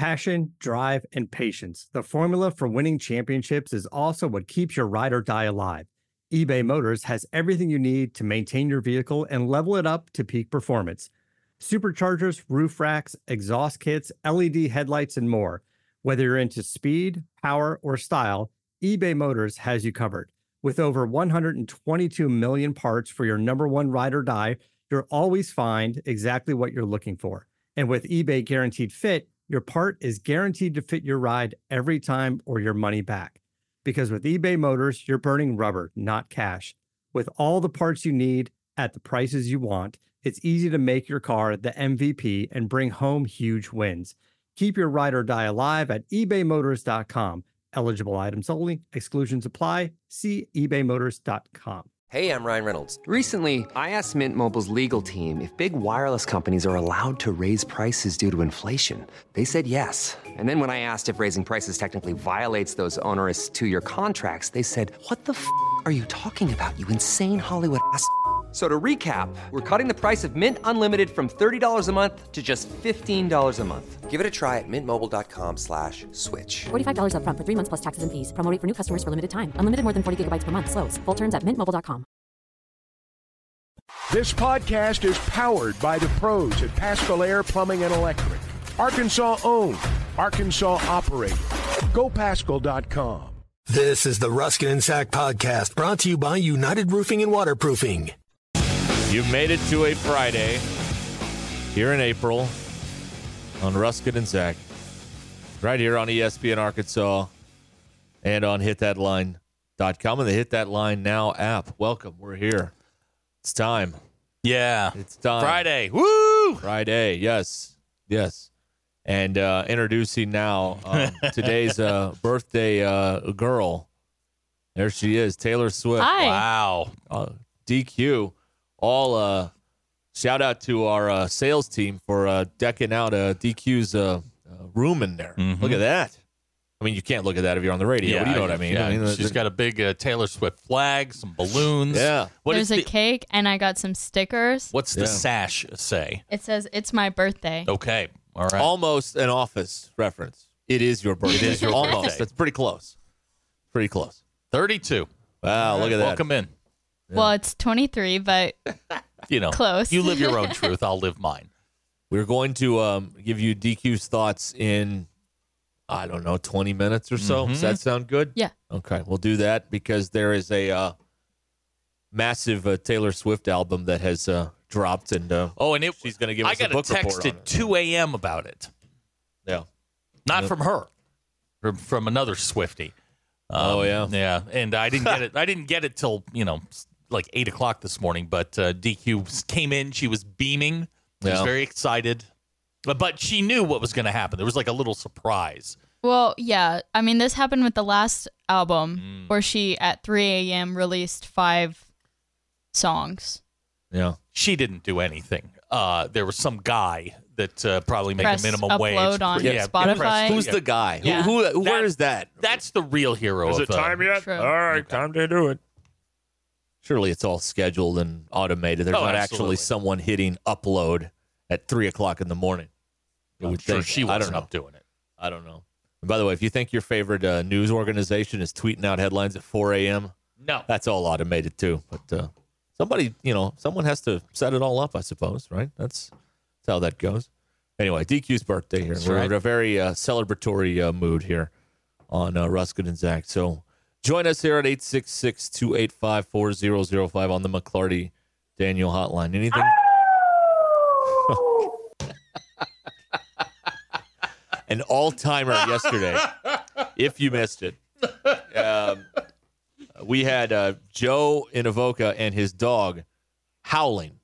Passion, drive, and patience. The formula for winning championships is also what keeps your ride or die alive. eBay Motors has everything you need to maintain your vehicle and level it up to peak performance. Superchargers, roof racks, exhaust kits, LED headlights, and more. Whether you're into speed, power, or style, eBay Motors has you covered. With over 122 million parts for your number one ride or die, you'll always find exactly what you're looking for. And with eBay Guaranteed Fit, your part is guaranteed to fit your ride every time or your money back. Because with eBay Motors, you're burning rubber, not cash. With all the parts you need at the prices you want, it's easy to make your car the MVP and bring home huge wins. Keep your ride or die alive at ebaymotors.com. Eligible items only. Exclusions apply. See ebaymotors.com. Hey, I'm Ryan Reynolds. Recently, I asked Mint Mobile's legal team if big wireless companies are allowed to raise prices due to inflation. They said yes. And then when I asked if raising prices technically violates those onerous two-year contracts, they said, "What the f*** are you talking about, you insane Hollywood ass?" So to recap, we're cutting the price of Mint Unlimited from $30 a month to just $15 a month. Give it a try at mintmobile.com/switch. $45 up front for 3 months plus taxes and fees. Promo rate for new customers for limited time. Unlimited more than 40 gigabytes per month. Slows full terms at mintmobile.com. This podcast is powered by the pros at Paschal Air Plumbing and Electric. Arkansas owned. Arkansas operated. GoPaschal.com. This is the Ruskin and Zach podcast, brought to you by United Roofing and Waterproofing. You've made it to a Friday here in April on Ruskin and Zach, right here on ESPN Arkansas and on hitthatline.com and the Hit That Line Now app. Welcome. We're here. It's time. Yeah. It's time. Friday. Woo! Friday. Yes. Yes. And introducing now today's birthday girl. There she is, Taylor Swift. Hi. Wow. DQ. All shout out to our sales team for decking out DQ's room in there. Mm-hmm. Look at that. I mean, you can't look at that if you're on the radio. Yeah, but you know what I mean? Yeah. I mean, she's got a big Taylor Swift flag, some balloons. Yeah. There's a cake, and I got some stickers. What's the sash say? It says, "It's my birthday." Okay. All right. Almost an Office reference. It is your birthday. It is your almost. birthday. That's pretty close. Pretty close. 32. Wow, look at that. Welcome in. Yeah. Well, it's 23, but you know, close. You live your own truth. I'll live mine. We're going to give you DQ's thoughts in, I don't know, 20 minutes or so. Does that sound good? Yeah. Okay, we'll do that because there is a massive Taylor Swift album that has dropped, and she's going to give us a book report on it. I got a text at 2 a.m. about it. Yeah. Not from her, from another Swiftie. Yeah. Yeah, and I didn't get it. I didn't get it till, like 8 o'clock this morning, but DQ came in. She was beaming. She was very excited. But she knew what was going to happen. There was like a little surprise. Well, yeah. I mean, this happened with the last album where she, at 3 a.m., released 5 songs. Yeah. She didn't do anything. There was some guy that probably made a Press minimum wage. upload on Spotify. Who's the guy? Yeah. Where is that? That's the real hero. Is it time yet? True. All right, time to do it. Surely it's all scheduled and automated. There's not actually someone hitting upload at 3 o'clock in the morning. I'm sure she wasn't up doing it. I don't know. And by the way, if you think your favorite news organization is tweeting out headlines at 4 a.m., no, that's all automated too. But someone has to set it all up, I suppose, right? That's how that goes. Anyway, DQ's birthday here. We're in a very celebratory mood here on Ruskin and Zach. So join us here at 866-285-4005 on the McClarty Daniel hotline. Anything? An all-timer yesterday, if you missed it. We had Joe in Avoca and his dog howling.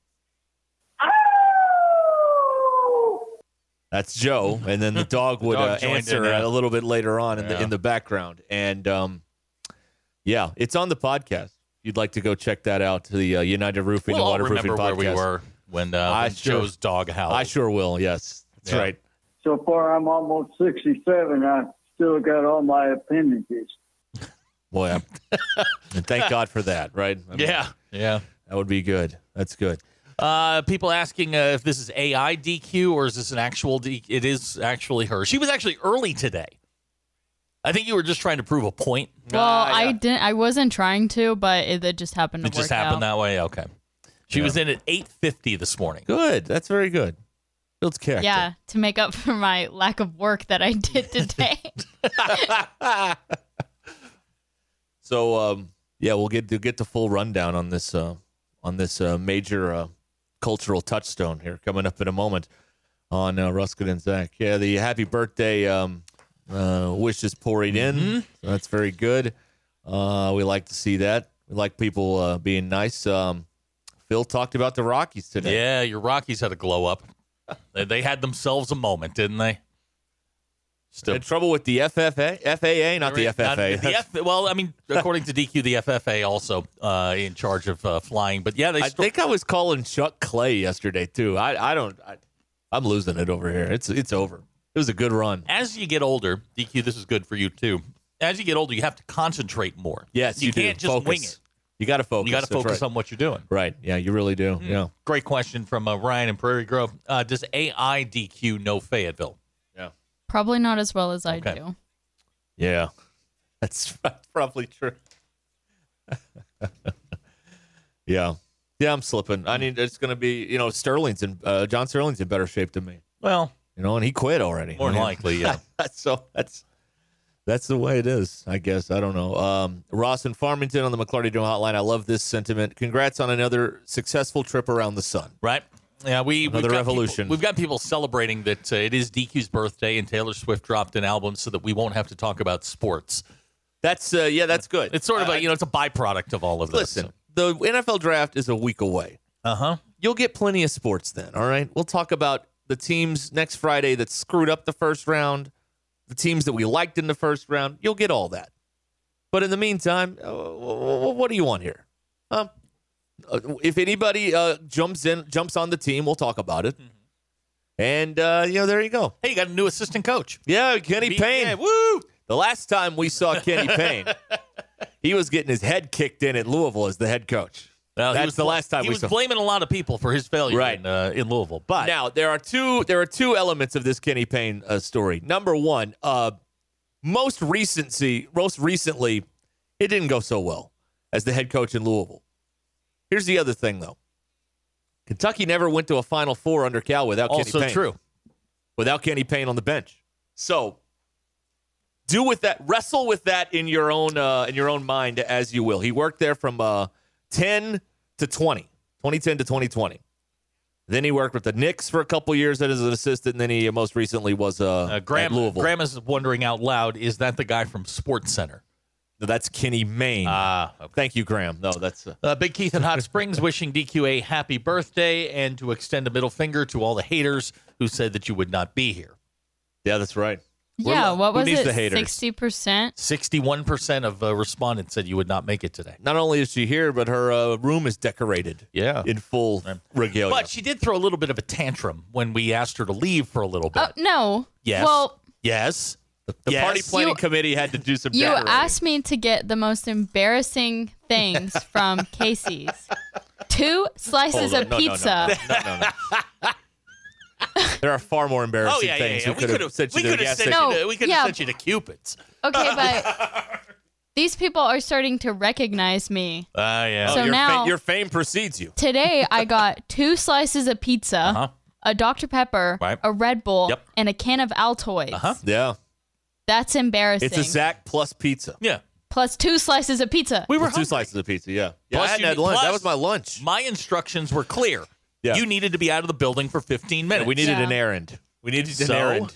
That's Joe, and then the dog would answer a little bit later on in the background. And it's on the podcast. If you'd like to go check that out, the United Roofing and Waterproofing podcast. Where we were when Joe's dog howled. I sure will. Yes, that's right. So far, I'm almost 67. I still got all my appendages. Boy, and thank God for that, right? Yeah. That would be good. That's good. People asking if this is AI DQ or is this an actual DQ? It is actually her. She was actually early today. I think you were just trying to prove a point. Well, I wasn't trying to, but it just happened to It just happened that way? Okay. She was in at 8:50 this morning. Good. That's very good. Builds character. Yeah, to make up for my lack of work that I did today. So, we'll get the full rundown on this major cultural touchstone here coming up in a moment on Ruskin and Zach. Yeah, the happy birthday wishes pouring in. So that's very good. We like to see that. We like people being nice. Phil talked about the Rockies today. Yeah, your Rockies had a glow up. They had themselves a moment, didn't they? Had trouble with the FAA, not the FFA. Well, I mean, according to DQ, the FFA also in charge of flying. But yeah, I think I was calling Chuck Clay yesterday too. I'm losing it over here. It's over. It was a good run. As you get older, DQ, this is good for you too. As you get older, you have to concentrate more. Yes, you can't just focus. wing it. You got to focus. You got to focus on what you're doing. Right. Yeah, you really do. Yeah. Great question from Ryan in Prairie Grove. Does AI DQ know Fayetteville? Yeah. Probably not as well as I do. Yeah. That's probably true. Yeah. Yeah, I'm slipping. I mean, it's going to be, John Sterling's in better shape than me. Well, and he quit already. More than likely, yeah. So that's the way it is, I guess. I don't know. Ross in Farmington on the McClarty Joe hotline. I love this sentiment. Congrats on another successful trip around the sun. Right. Yeah, we've got revolution. We've got people celebrating that it is DQ's birthday and Taylor Swift dropped an album so that we won't have to talk about sports. That's that's good. It's sort of it's a byproduct of all of this. Listen, the NFL draft is a week away. You'll get plenty of sports then, all right? We'll talk about the teams next Friday that screwed up the first round, the teams that we liked in the first round. You'll get all that. But in the meantime, what do you want here? If anybody jumps on the team, we'll talk about it. And, there you go. Hey, you got a new assistant coach. Yeah, Kenny Payne. Yeah, woo! The last time we saw Kenny Payne, he was getting his head kicked in at Louisville as the head coach. Well, That's the last time he we was saw. blaming a lot of people for his failure in Louisville. But now there are two elements of this Kenny Payne story. Number one, most recently, it didn't go so well as the head coach in Louisville. Here's the other thing, though. Kentucky never went to a Final Four under Cal without Kenny Payne. Also true. Without Kenny Payne on the bench. So wrestle with that in your own mind as you will. He worked there from 2010 to 2020. Then he worked with the Knicks for a couple years as an assistant, and then he most recently was at Louisville. Graham is wondering out loud, is that the guy from Sports Center? No, that's Kenny Mayne. Okay. Thank you, Graham. No, that's Big Keith in Hot Springs wishing DQ a happy birthday and to extend a middle finger to all the haters who said that you would not be here. Yeah, that's right. Yeah, what was it? The haters? 60%? 61% of respondents said you would not make it today. Not only is she here, but her room is decorated. Yeah. In full regalia. But she did throw a little bit of a tantrum when we asked her to leave for a little bit. No. Yes. Well, yes. The party planning committee had to do some You decorating. asked me to get the most embarrassing things from Casey's. 2 slices of pizza. No. There are far more embarrassing things. We could have sent you to Cupid's. Okay, but these people are starting to recognize me. Yeah. So now your fame precedes you. Today I got 2 slices of pizza, a Dr. Pepper, a Red Bull, and a can of Altoids. Yeah. That's embarrassing. It's a Zach plus pizza. Yeah. Plus 2 slices of pizza. We were 2 slices of pizza. Yeah. Plus I hadn't had lunch. That was my lunch. My instructions were clear. Yeah. You needed to be out of the building for 15 minutes. We needed an errand. We needed an errand.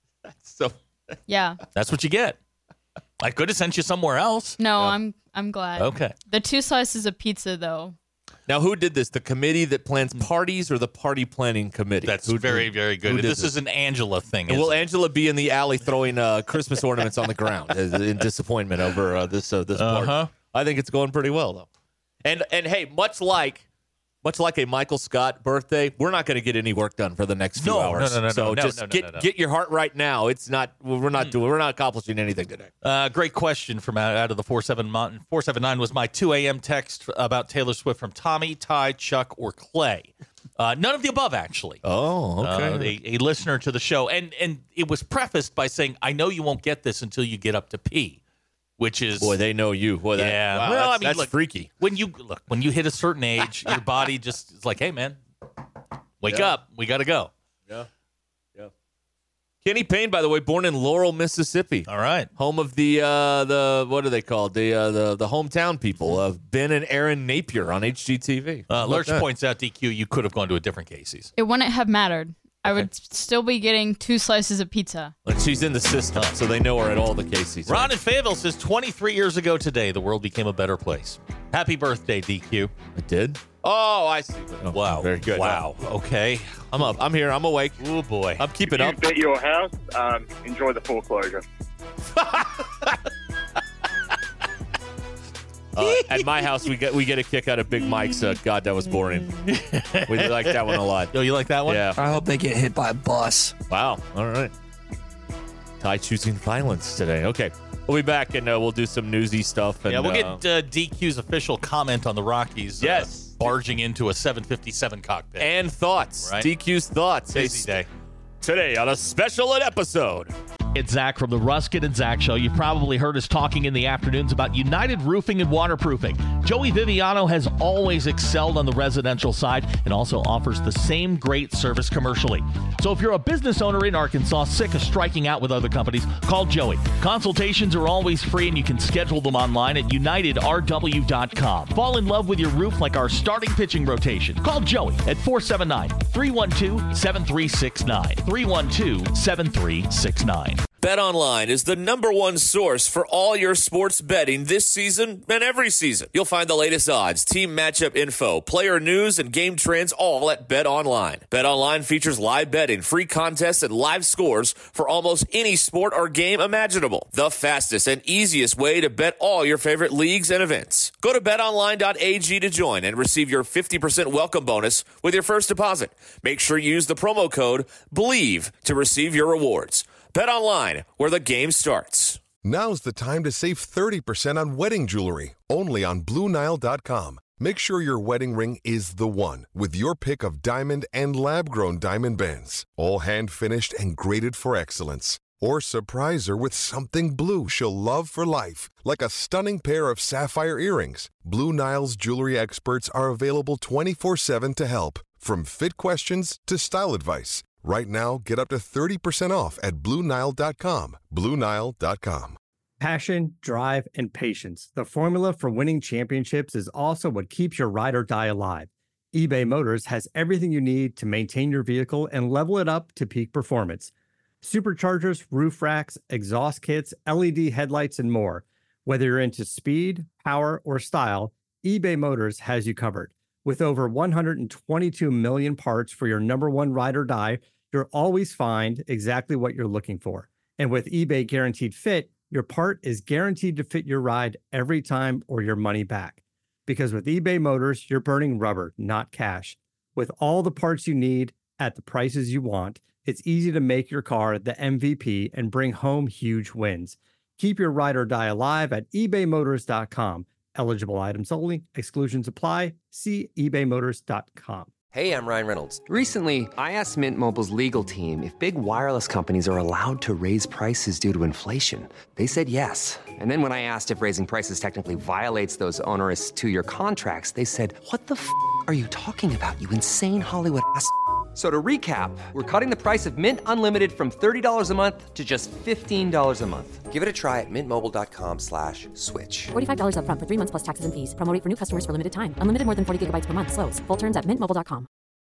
Yeah. That's what you get. I could have sent you somewhere else. No, I'm glad. Okay. The 2 slices of pizza, though. Now, who did this? The committee that plans parties or the party planning committee? That's very, very good. This is an Angela thing. And will Angela be in the alley throwing Christmas ornaments on the ground in disappointment over this party? I think it's going pretty well, though. And hey, much like much like a Michael Scott birthday, we're not going to get any work done for the next few hours. So just get your heart right now. It's not. We're not accomplishing anything today. Great question from out of the 479 was my 2 a.m. text about Taylor Swift from Tommy, Ty, Chuck, or Clay. None of the above, actually. Oh, okay. A listener to the show, and it was prefaced by saying, "I know you won't get this until you get up to P." Which is, boy, they know you. Boy, yeah. Wow, well, that's look, freaky. When you hit a certain age, your body just is like, hey, man, wake up. We got to go. Yeah. Kenny Payne, by the way, born in Laurel, Mississippi. All right. Home of the what are they called? The hometown people of Ben and Aaron Napier on HGTV. Lurch points out, DQ, you could have gone to a different Casey's. It wouldn't have mattered. I would still be getting 2 slices of pizza. But she's in the system, so they know her at all the Casey's. Ron in Fayetteville says 23 years ago today, the world became a better place. Happy birthday, DQ. It did? Oh, I see. Oh, wow. Very good. Wow. Okay. I'm up. I'm here. I'm awake. Oh, boy. I'm keeping up. If you bet your house, enjoy the foreclosure. At my house, we get a kick out of Big Mike's God, That Was Boring. We like that one a lot. Oh, you like that one? Yeah. I hope they get hit by a bus. Wow. All right. Ty choosing violence today. Okay. We'll be back, and we'll do some newsy stuff. And, we'll get DQ's official comment on the Rockies barging into a 757 cockpit. And thoughts. Right? DQ's thoughts. Busy day. Today on a special episode. It's Zach from the Ruskin and Zach Show. You've probably heard us talking in the afternoons about United Roofing and Waterproofing. Joey Viviano has always excelled on the residential side and also offers the same great service commercially. So if you're a business owner in Arkansas sick of striking out with other companies, call Joey. Consultations are always free and you can schedule them online at unitedrw.com. Fall in love with your roof like our starting pitching rotation. Call Joey at 479-312-7369. 312-7369. BetOnline is the #1 source for all your sports betting this season and every season. You'll find the latest odds, team matchup info, player news, and game trends all at BetOnline. BetOnline features live betting, free contests, and live scores for almost any sport or game imaginable. The fastest and easiest way to bet all your favorite leagues and events. Go to betonline.ag to join and receive your 50% welcome bonus with your first deposit. Make sure you use the promo code BELIEVE to receive your rewards. BetOnline, where the game starts. Now's the time to save 30% on wedding jewelry, only on BlueNile.com. Make sure your wedding ring is the one, with your pick of diamond and lab-grown diamond bands, all hand-finished and graded for excellence. Or surprise her with something blue she'll love for life, like a stunning pair of sapphire earrings. Blue Nile's jewelry experts are available 24/7 to help, from fit questions to style advice. Right now, get up to 30% off at BlueNile.com. BlueNile.com. Passion, drive, and patience. The formula for winning championships is also what keeps your ride or die alive. eBay Motors has everything you need to maintain your vehicle and level it up to peak performance. Superchargers, roof racks, exhaust kits, LED headlights, and more. Whether you're into speed, power, or style, eBay Motors has you covered. With over 122 million parts for your #1 ride or die, you'll always find exactly what you're looking for. And with eBay Guaranteed Fit, your part is guaranteed to fit your ride every time or your money back. Because with eBay Motors, you're burning rubber, not cash. With all the parts you need at the prices you want, it's easy to make your car the MVP and bring home huge wins. Keep your ride or die alive at ebaymotors.com. Eligible items only. Exclusions apply. See ebaymotors.com. Hey, I'm Ryan Reynolds. Recently, I asked Mint Mobile's legal team if big wireless companies are allowed to raise prices due to inflation. They said yes. And then when I asked if raising prices technically violates those onerous 2-year contracts, they said, "What the f*** are you talking about, you insane Hollywood ass?" So to recap, we're cutting the price of Mint Unlimited from $30 a month to just $15 a month. Give it a try at mintmobile.com/switch. $45 up front for 3 months plus taxes and fees. Promo rate for new customers for limited time. Unlimited more than 40 gigabytes per month. Slows full terms at mintmobile.com.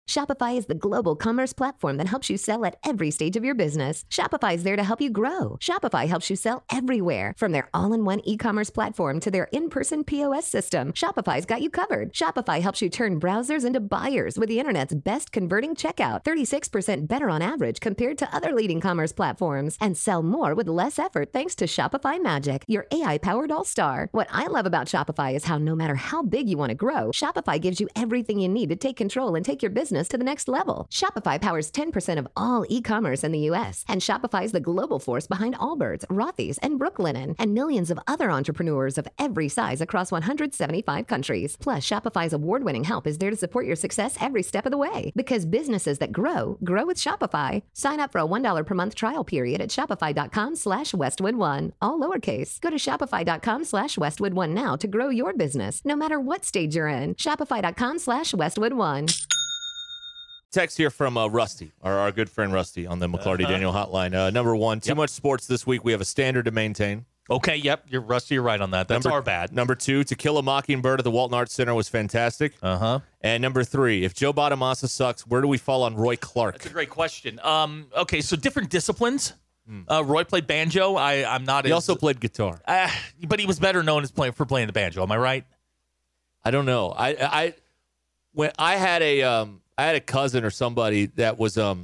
Shopify is the global commerce platform that helps you sell at every stage of your business. Shopify is there to help you grow. Shopify helps you sell everywhere, from their all-in-one e-commerce platform to their in-person POS system. Shopify's got you covered. Shopify helps you turn browsers into buyers with the internet's best converting checkout, 36% better on average compared to other leading commerce platforms, and sell more with less effort thanks to Shopify Magic, your AI-powered all-star. What I love about Shopify is how no matter how big you want to grow, Shopify gives you everything you need to take control and take your business to the next level. Shopify powers 10% of all e-commerce in the U.S., and Shopify is the global force behind Allbirds, Rothy's, and Brooklinen, and millions of other entrepreneurs of every size across 175 countries. Plus, Shopify's award-winning help is there to support your success every step of the way. Because businesses that grow with Shopify. Sign up for a $1 per month trial period at shopify.com/Westwood1, all lowercase. Go to shopify.com/Westwood1 now to grow your business, no matter what stage you're in. Shopify.com/Westwood1. Text here from Rusty, our good friend Rusty on the McClarty Daniel hotline. Number one, too much sports this week. We have a standard to maintain. Okay, yep. You're Rusty. You're right on that. That's our bad. Number two, To Kill a Mockingbird at the Walton Arts Center was fantastic. And number three, if Joe Bonamassa sucks, where do we fall on Roy Clark? That's a great question. Okay, so different disciplines. Roy played banjo. I'm not. He also played guitar, but he was better known as playing the banjo. Am I right? I don't know. When I had a cousin or somebody that was had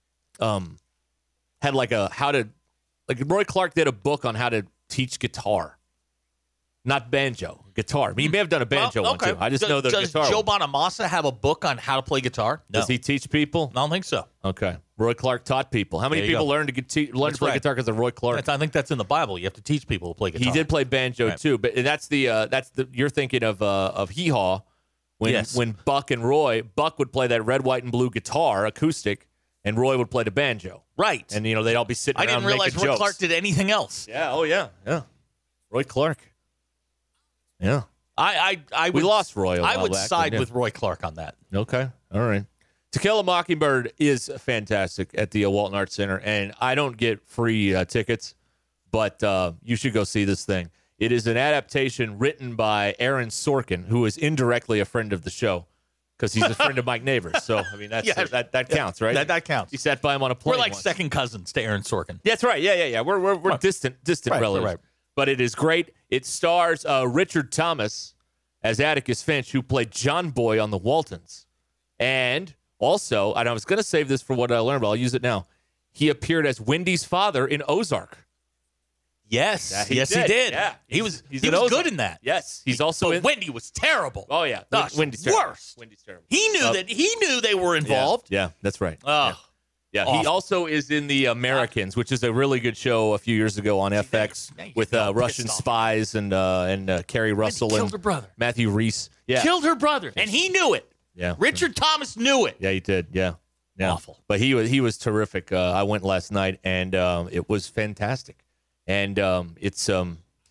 like Roy Clark did a book on how to teach guitar, not banjo, guitar. I mean, he may have done a banjo one too. I just know the guitar. Does Joe Bonamassa have a book on how to play guitar? No. Does he teach people? I don't think so. Okay. Roy Clark taught people. How many people learned to play guitar because of Roy Clark? I think that's in the Bible. You have to teach people to play guitar. He did play banjo too, but that's the you're thinking of Hee Haw when Buck and Roy, Buck would play that red, white, and blue guitar acoustic, and Roy would play the banjo. Right. And they'd all be sitting around making jokes. I didn't realize Roy Clark did anything else. Yeah. Oh yeah. Yeah. Roy Clark. Yeah. We lost Roy. I would side with Roy Clark on that. Okay. All right. To Kill a Mockingbird is fantastic at the Walton Arts Center, and I don't get free tickets, but you should go see this thing. It is an adaptation written by Aaron Sorkin, who is indirectly a friend of the show because he's a friend of Mike Neighbors. So, I mean, that counts, right? That counts. He sat by him on a plane. We're like second cousins to Aaron Sorkin. That's right. Yeah. We're distant relatives. Right. But it is great. It stars Richard Thomas as Atticus Finch, who played John Boy on the Waltons. And also, and I was going to save this for what I learned, but I'll use it now. He appeared as Wendy's father in Ozark. Yes, he did. Yeah, he was good in that. Yes, he's also. But Wendy was terrible. Oh yeah, Wendy's worst. Wendy's terrible. He knew they were involved. Yeah, that's right. Oh, yeah. He also is in The Americans, which is a really good show a few years ago on FX with Russian spies and Kerry Russell killed her brother. Matthew Reese. Yeah, killed her brother, and he knew it. Yeah, Richard Thomas knew it. Yeah, he did. Yeah. Awful. But he was terrific. I went last night, and it was fantastic. And it's I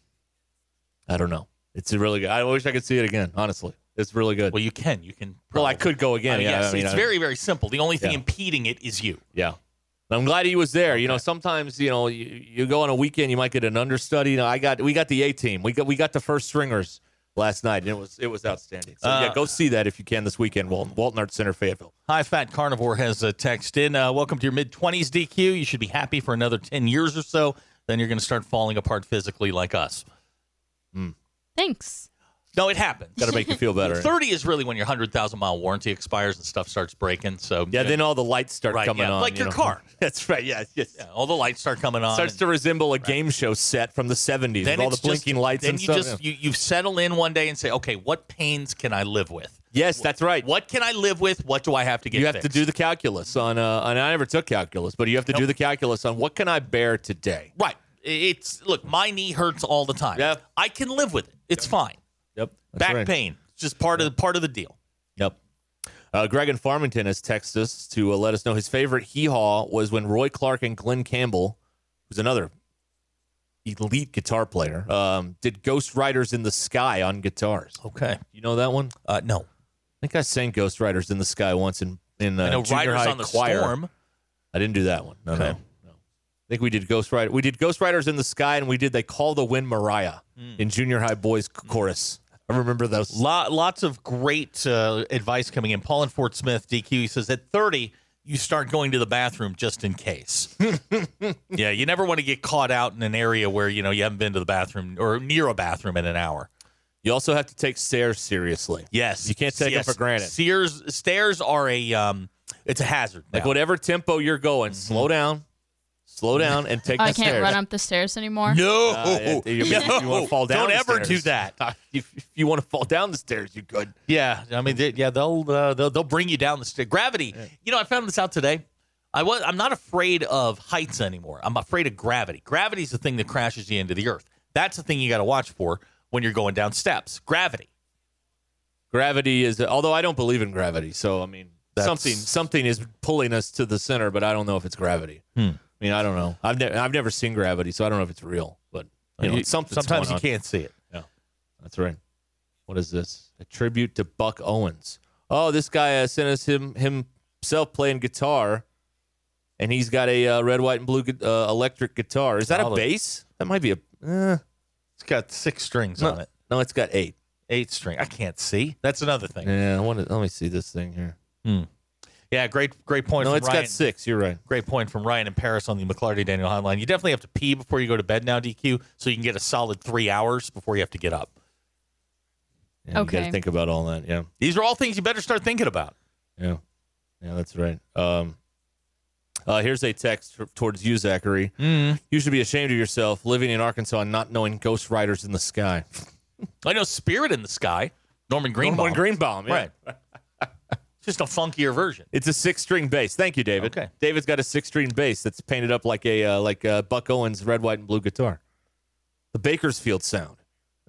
don't know. It's really good. I wish I could see it again. Honestly, it's really good. Well, you can. Well, I could go again. It's very, very simple. The only thing impeding it is you. Yeah. I'm glad he was there. Okay. You know, sometimes you go on a weekend, you might get an understudy. We got the A team. We got the first stringers last night, and it was outstanding. So go see that if you can this weekend. Walton Arts Center, Fayetteville. High Fat Carnivore has a text in. Welcome to your mid-20s, DQ. You should be happy for another 10 years or so. Then you're going to start falling apart physically like us. Thanks. No, it happens. Got to make you feel better. 30 is really when your 100,000-mile warranty expires and stuff starts breaking. So then all the lights start coming on. Like your car. That's right, yeah. All the lights start coming on. It starts to resemble a game show set from the 70s with all the blinking lights and stuff. Then you settle in one day and say, okay, what pains can I live with? Yes, that's right. What can I live with? What do I have to get You have to do the calculus on, and I never took calculus, but you have to do the calculus on what can I bear today? Right. Look, my knee hurts all the time. Yep. I can live with it. It's fine. Yep. Back pain. It's just part of the deal. Yep. Greg in Farmington has texted us to let us know his favorite Hee Haw was when Roy Clark and Glenn Campbell, who's another elite guitar player, did Ghost Riders in the Sky on guitars. Okay. You know that one? No. I think I sang Ghost Riders in the Sky once in I know junior Riders high on the choir. Storm. I didn't do that one. No. Okay. I think we did Ghost Rider. We did Ghost Riders in the Sky, and we did They Call the Wind Mariah in junior high boys chorus. I remember those. Lots of great advice coming in. Paul in Fort Smith, DQ, he says, at 30, you start going to the bathroom just in case. Yeah, you never want to get caught out in an area where, you haven't been to the bathroom or near a bathroom in an hour. You also have to take stairs seriously. Yes. You can't take them for granted. Stairs are it's a hazard. Like whatever tempo you're going, slow down, and take the stairs. I can't run up the stairs anymore. No. You want to fall down Don't ever do that. If you want to fall down the stairs, you could. Yeah. I mean, they'll bring you down the stairs. Gravity. I found this out today. I'm not afraid of heights anymore. I'm afraid of gravity. Gravity's the thing that crashes you into the earth. That's the thing you got to watch for when you're going down steps. Gravity is, although I don't believe in gravity, so I mean, something is pulling us to the center, but I don't know if it's gravity. I mean, I don't know. I've never seen gravity, so I don't know if it's real. But sometimes you can't see it. Yeah, that's right. What is this? A tribute to Buck Owens. Oh, this guy sent us himself playing guitar, and he's got a red, white, and blue electric guitar. Is that a bass? That might be a. It's got 6 strings on it. No, it's got 8. 8 string. I can't see. That's another thing. Yeah, let me see this thing here. Yeah, great point. No, from it's Ryan. got 6. You're right. Great point from Ryan in Paris on the McClarty Daniel hotline. You definitely have to pee before you go to bed now, DQ, so you can get a solid 3 hours before you have to get up. Yeah, okay. You got to think about all that. Yeah, these are all things you better start thinking about. Yeah, that's right. Here's a text towards you, Zachary. You should be ashamed of yourself living in Arkansas and not knowing Ghost Riders in the Sky. I know Spirit in the Sky. Norman Greenbaum. Norman Greenbaum, yeah. Right. Just a funkier version. It's a 6-string bass. Thank you, David. Okay. David's got a 6-string bass that's painted up like a Buck Owens red, white, and blue guitar. The Bakersfield sound.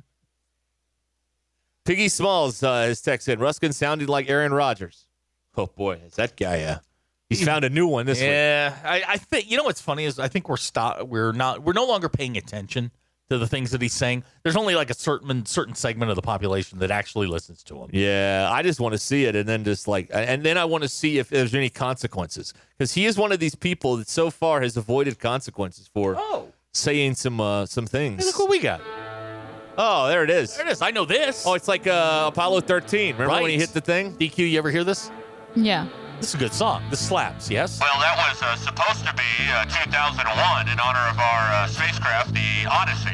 Piggy Smalls has texted, Ruskin sounded like Aaron Rodgers. Oh, boy, is that guy he's found a new one this week. Yeah, I think what's funny is I think we're no longer paying attention to the things that he's saying. There's only like a certain segment of the population that actually listens to him. Yeah, I just want to see it, and then I want to see if there's any consequences, because he is one of these people that so far has avoided consequences for saying some things. Hey, look what we got. Oh, there it is. There it is. I know this. Oh, it's like Apollo 13. Remember when he hit the thing? DQ, you ever hear this? Yeah. This is a good song. This slaps, yes? Well, that was supposed to be 2001 in honor of our spacecraft, the Odyssey.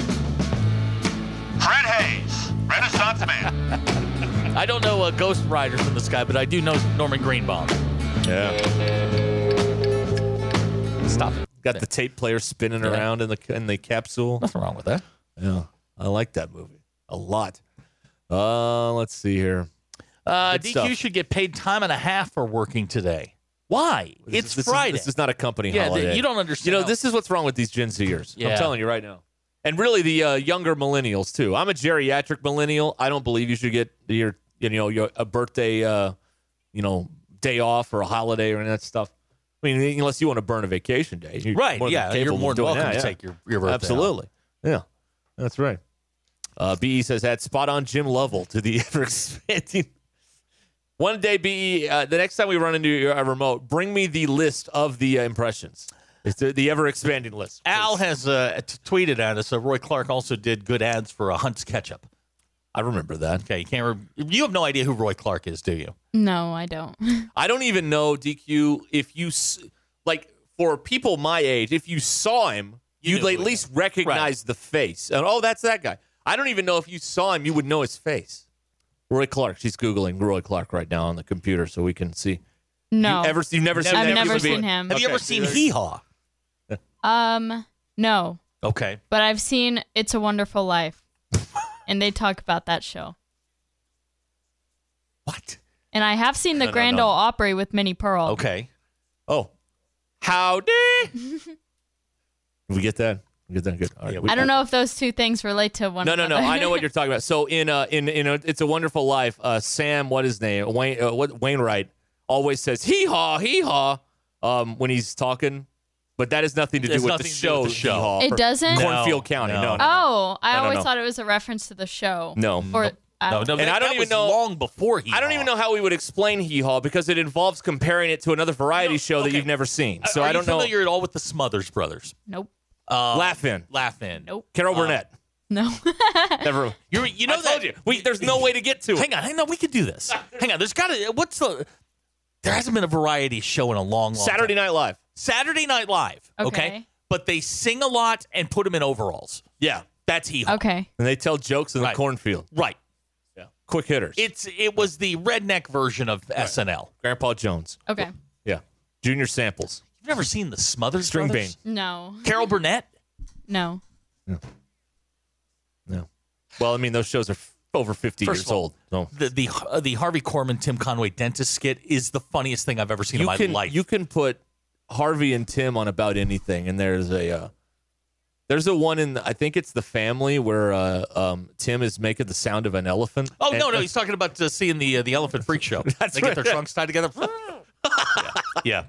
Fred Hayes, Renaissance man. I don't know Ghost Riders in the Sky, but I do know Norman Greenbaum. Yeah. Stop it. Got the tape player spinning around in the capsule. Nothing wrong with that. Yeah, I like that movie a lot. Let's see here. DQ should get paid time and a half for working today. Why? It's Friday. This is not a company holiday. You don't understand. This is what's wrong with these Gen Zers. Yeah. I'm telling you right now. And really the younger millennials, too. I'm a geriatric millennial. I don't believe you should get your a birthday, day off or a holiday or any of that stuff. I mean, unless you want to burn a vacation day. You're more than welcome to take your birthday Absolutely. off. Yeah, that's right. BE says, add spot-on Jim Lovell to the ever-expanding. One day, BE, the next time we run into a remote, bring me the list of the impressions. It's the ever-expanding list. Please. Al has tweeted at us. Roy Clark also did good ads for Hunt's Ketchup. I remember that. Okay, you have no idea who Roy Clark is, do you? No, I don't. I don't even know, DQ, if you, for people my age, if you saw him, you'd at least recognize the face. And, that's that guy. I don't even know if you saw him, you would know his face. Roy Clark. She's Googling Roy Clark right now on the computer so we can see. No. You've never seen him? I've never seen him. Have you ever seen Hee Haw? No. Okay. But I've seen It's a Wonderful Life. And they talk about that show. What? And I have seen the Grand Ole Opry with Minnie Pearl. Okay. Oh. Howdy. We get that? Good. All right. I don't know if those two things relate to one another. No. I know what you're talking about. So in It's a Wonderful Life, Sam, what his name? Wainwright always says hee haw when he's talking, but that has nothing to do with the show. It doesn't? Cornfield County. No. Oh, I always thought it was a reference to the show. No. Or No, and I don't even know long before Hee Haw. I don't even know how we would explain Hee Haw because it involves comparing it to another variety show that you've never seen. So I don't know. Are you familiar at all with the Smothers Brothers? Nope. Laugh In. Laugh In. Nope. Carol Burnett. No. Never. You know I told you. There's no way to get to it. Hang on. We could do this. Hang on. There hasn't been a variety show in a long Saturday time. Night Live. Saturday Night Live. Okay. But they sing a lot and put them in overalls. Yeah. That's hee-haw. Okay. And they tell jokes in the cornfield. Right. Yeah. Quick hitters. It was the redneck version of SNL. Grandpa Jones. Okay. Yeah. Junior Samples. You've never seen the Smothers String Brothers? Bean. No. Carol Burnett? No. No. Well, I mean, those shows are over 50 First years of all, old. So. The Harvey Korman, Tim Conway dentist skit is the funniest thing I've ever seen in my life. You can put Harvey and Tim on about anything, and there's a one in I think it's The Family where Tim is making the sound of an elephant. Oh no, he's talking about seeing the Elephant Freak Show. That's they right. get their trunks tied together. Yeah.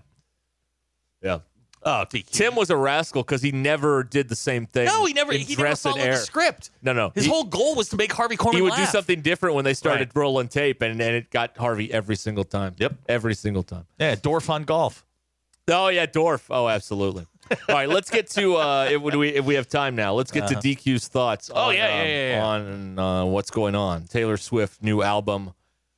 Oh, Tim was a rascal because he never did the same thing. No, he never followed the script. No. His whole goal was to make Harvey Korman He would laugh. do something different when they started rolling tape, and it got Harvey every single time. Yep. Every single time. Yeah, Dorf on golf. Oh, yeah, Dorf. Oh, absolutely. All right, let's get to, if we have time now, let's get to DQ's thoughts on what's going on. Taylor Swift, new album.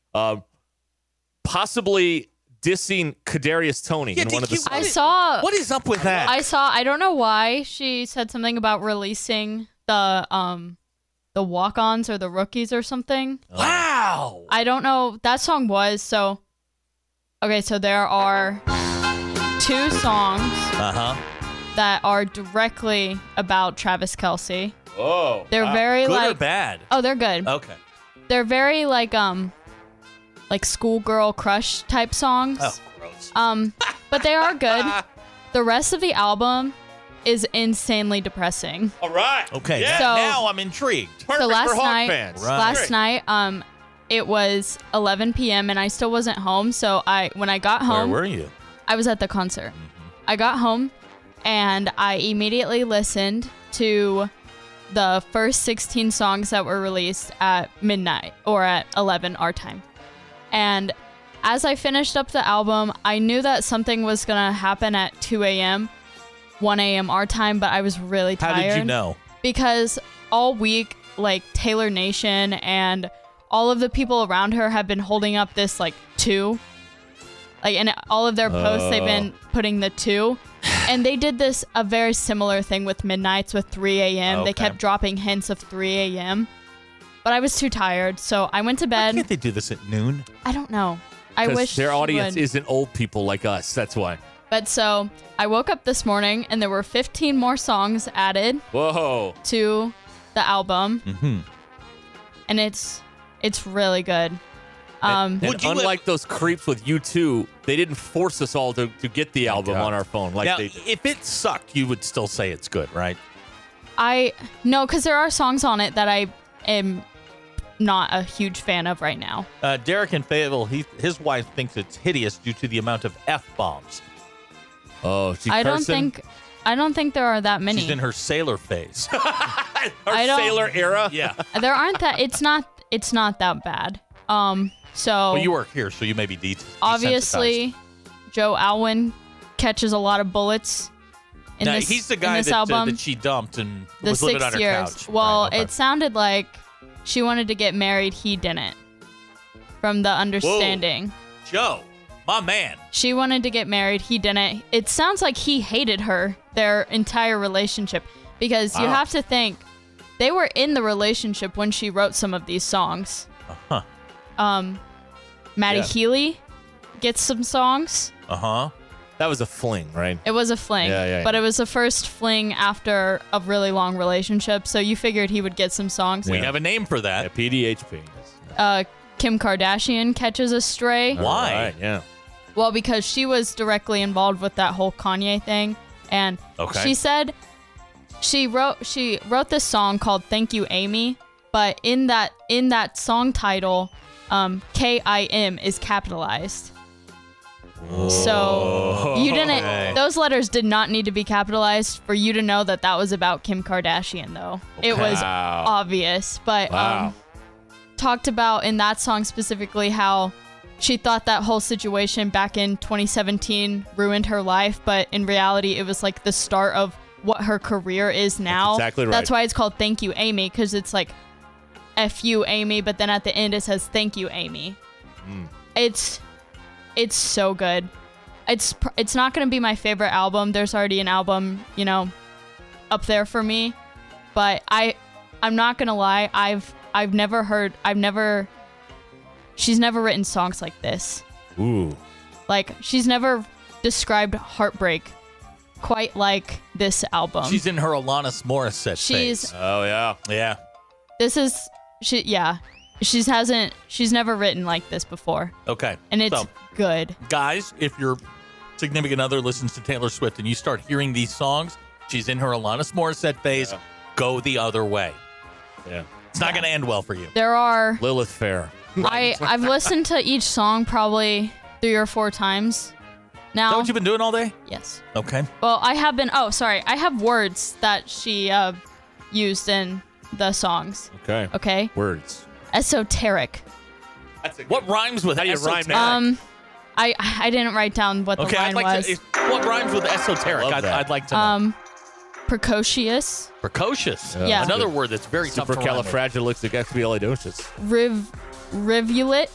Possibly dissing Kadarius Toney in one of the I saw. What is up with that? I don't know why she said something about releasing the walk-ons or the rookies or something. Wow. I don't know. That song was so. Okay, so there are 2 songs that are directly about Travis Kelce. Oh. They're very good like. or bad? Oh, they're good. Okay. They're very like schoolgirl crush type songs. Oh, gross. But they are good. The rest of the album is insanely depressing. All right. Okay. Yeah. So- now I'm intrigued. Perfect so last for Hawk night, fans. last night, it was 11 p.m. and I still wasn't home. So when I got home, Where were you? I was at the concert. I got home and I immediately listened to the first 16 songs that were released at midnight or at 11 our time. And as I finished up the album, I knew that something was going to happen at 2 a.m., 1 a.m. our time, but I was really tired. How did you know? Because all week, like Taylor Nation and all of the people around her have been holding up this 2. Like in all of their posts, they've been putting the 2. And they did a very similar thing with Midnights with 3 a.m. Okay. They kept dropping hints of 3 a.m. But I was too tired, so I went to bed. Why can't they do this at noon? I don't know. I wish their she audience would. isn't old people like us. That's why. But so I woke up this morning and there were 15 more songs added Whoa. to the album, Mm-hmm. and it's really good. And unlike those creeps with U2, they didn't force us all to get the album on our phone like now, they did. if it sucked, you would still say it's good, right? No, because there are songs on it that I am not a huge fan of right now. Derek in Fayetteville, his wife thinks it's hideous due to the amount of F-bombs. Oh, I don't think there are that many. She's in her sailor phase. Sailor era? Yeah. There aren't that. It's not that bad. So Well, you work here, so you may be obviously Joe Alwyn catches a lot of bullets in now, this he's the in guy this that, album. that she dumped and the was living 6 on her years. couch. Well, Right, okay. it sounded like she wanted to get married. He didn't. From the understanding. Joe, my man. She wanted to get married. He didn't. It sounds like he hated her, their entire relationship. Because you Wow. have to think, they were in the relationship when she wrote some of these songs. Maddie Yeah. Healy gets some songs. That was a fling, right? It was a fling. Yeah. But it was the first fling after a really long relationship. So you figured he would get some songs. We have a name for that. Yeah, PDHP. Kim Kardashian catches a stray. Why? Right, yeah. Well, because she was directly involved with that whole Kanye thing, and she said she wrote this song called "Thank You, Amy," but in that song title, KIM is capitalized. So you didn't; those letters did not need to be capitalized for you to know that was about Kim Kardashian, though. It was obvious, but talked about in that song specifically how she thought that whole situation back in 2017 ruined her life, but in reality, it was like the start of what her career is now. That's exactly right. That's why it's called Thank You, Amy, because it's like F you, Amy, but then at the end it says Thank You, Amy. It's so good. It's not going to be my favorite album. There's already an album, up there for me. But I'm not going to lie. She's never written songs like this. Ooh. Like, she's never described heartbreak quite like this album. She's in her Alanis Morissette phase. Oh, yeah. Yeah. She's never written like this before. Okay. And it's good. Guys, if your significant other listens to Taylor Swift and you start hearing these songs, she's in her Alanis Morissette phase, go the other way. Yeah. It's not going to end well for you. There are... Lilith Fair. I've listened to each song probably 3 or 4 times now. Is that what you've been doing all day? Yes. Okay. Well, I have words that she used in the songs. Okay. Words. Esoteric. What rhymes with esoteric? I didn't write down what the line was. What rhymes with esoteric? I'd like to know. Precocious. Precocious. Yeah. Another word that's very tough to rhyme with. Supercalifragilisticexpialidocious. Rivulet.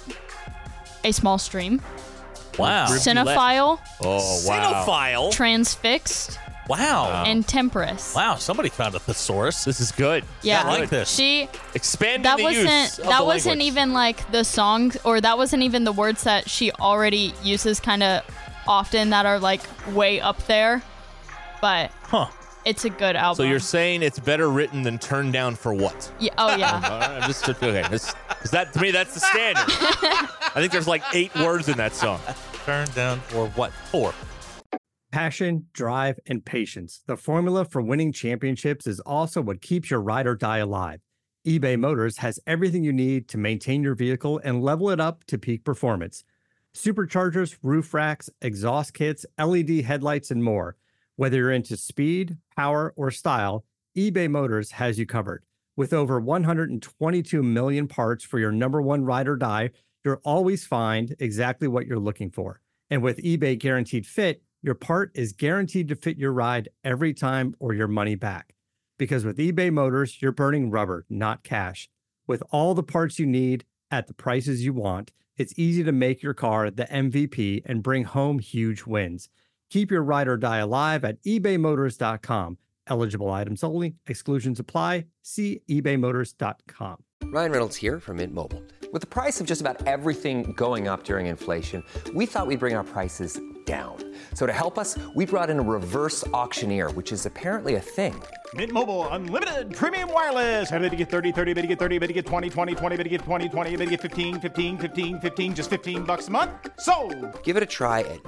A small stream. Wow. Cinephile. Oh, wow. Cinephile. Transfixed. Wow. And temperous. Wow, somebody found a thesaurus. This is good. Yeah, I like this. Expanding that the wasn't use of that the wasn't language. even like the songs, or that wasn't even the words that she already uses kind of often that are like way up there. But it's a good album. So you're saying it's better written than Turned Down for What? Yeah. Oh yeah. I'm just okay. Because that to me that's the standard. I think there's like 8 words in that song. Turned Down for What? 4. Passion, drive, and patience. The formula for winning championships is also what keeps your ride or die alive. eBay Motors has everything you need to maintain your vehicle and level it up to peak performance. Superchargers, roof racks, exhaust kits, LED headlights, and more. Whether you're into speed, power, or style, eBay Motors has you covered. With over 122 million parts for your number one ride or die, you'll always find exactly what you're looking for. And with eBay Guaranteed Fit, your part is guaranteed to fit your ride every time or your money back. Because with eBay Motors, you're burning rubber, not cash. With all the parts you need at the prices you want, it's easy to make your car the MVP and bring home huge wins. Keep your ride or die alive at ebaymotors.com. Eligible items only. Exclusions apply. See ebaymotors.com. Ryan Reynolds here from Mint Mobile. With the price of just about everything going up during inflation, we thought we'd bring our prices down. So to help us, we brought in a reverse auctioneer, which is apparently a thing. Mint Mobile Unlimited Premium Wireless. How to get 30, 30, bit to get 30, bit to get 20, 20, 20, bit to get 20, 20, bit to get 15, 15, 15, 15, just $15 a month? Sold! Give it a try at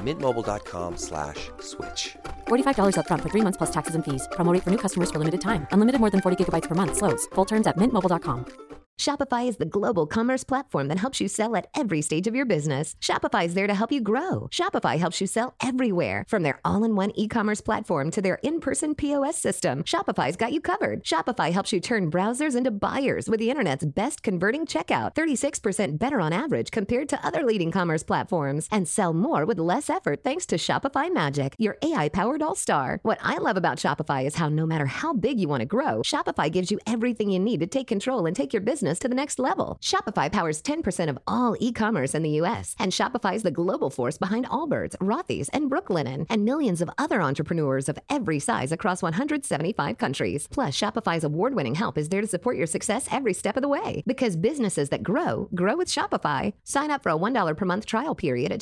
mintmobile.com/switch. $45 up front for 3 months plus taxes and fees. Promo rate for new customers for limited time. Unlimited more than 40 gigabytes per month. Slows full terms at mintmobile.com. Shopify is the global commerce platform that helps you sell at every stage of your business. Shopify is there to help you grow. Shopify helps you sell everywhere. From their all-in-one e-commerce platform to their in-person POS system, Shopify's got you covered. Shopify helps you turn browsers into buyers with the internet's best converting checkout, 36% better on average compared to other leading commerce platforms, and sell more with less effort thanks to Shopify Magic, your AI-powered all-star. What I love about Shopify is how no matter how big you want to grow, Shopify gives you everything you need to take control and take your business to the next level. Shopify powers 10% of all e-commerce in the U.S., and Shopify is the global force behind Allbirds, Rothy's, and Brooklinen, and millions of other entrepreneurs of every size across 175 countries. Plus, Shopify's award-winning help is there to support your success every step of the way. Because businesses that grow with Shopify. Sign up for a $1 per month trial period at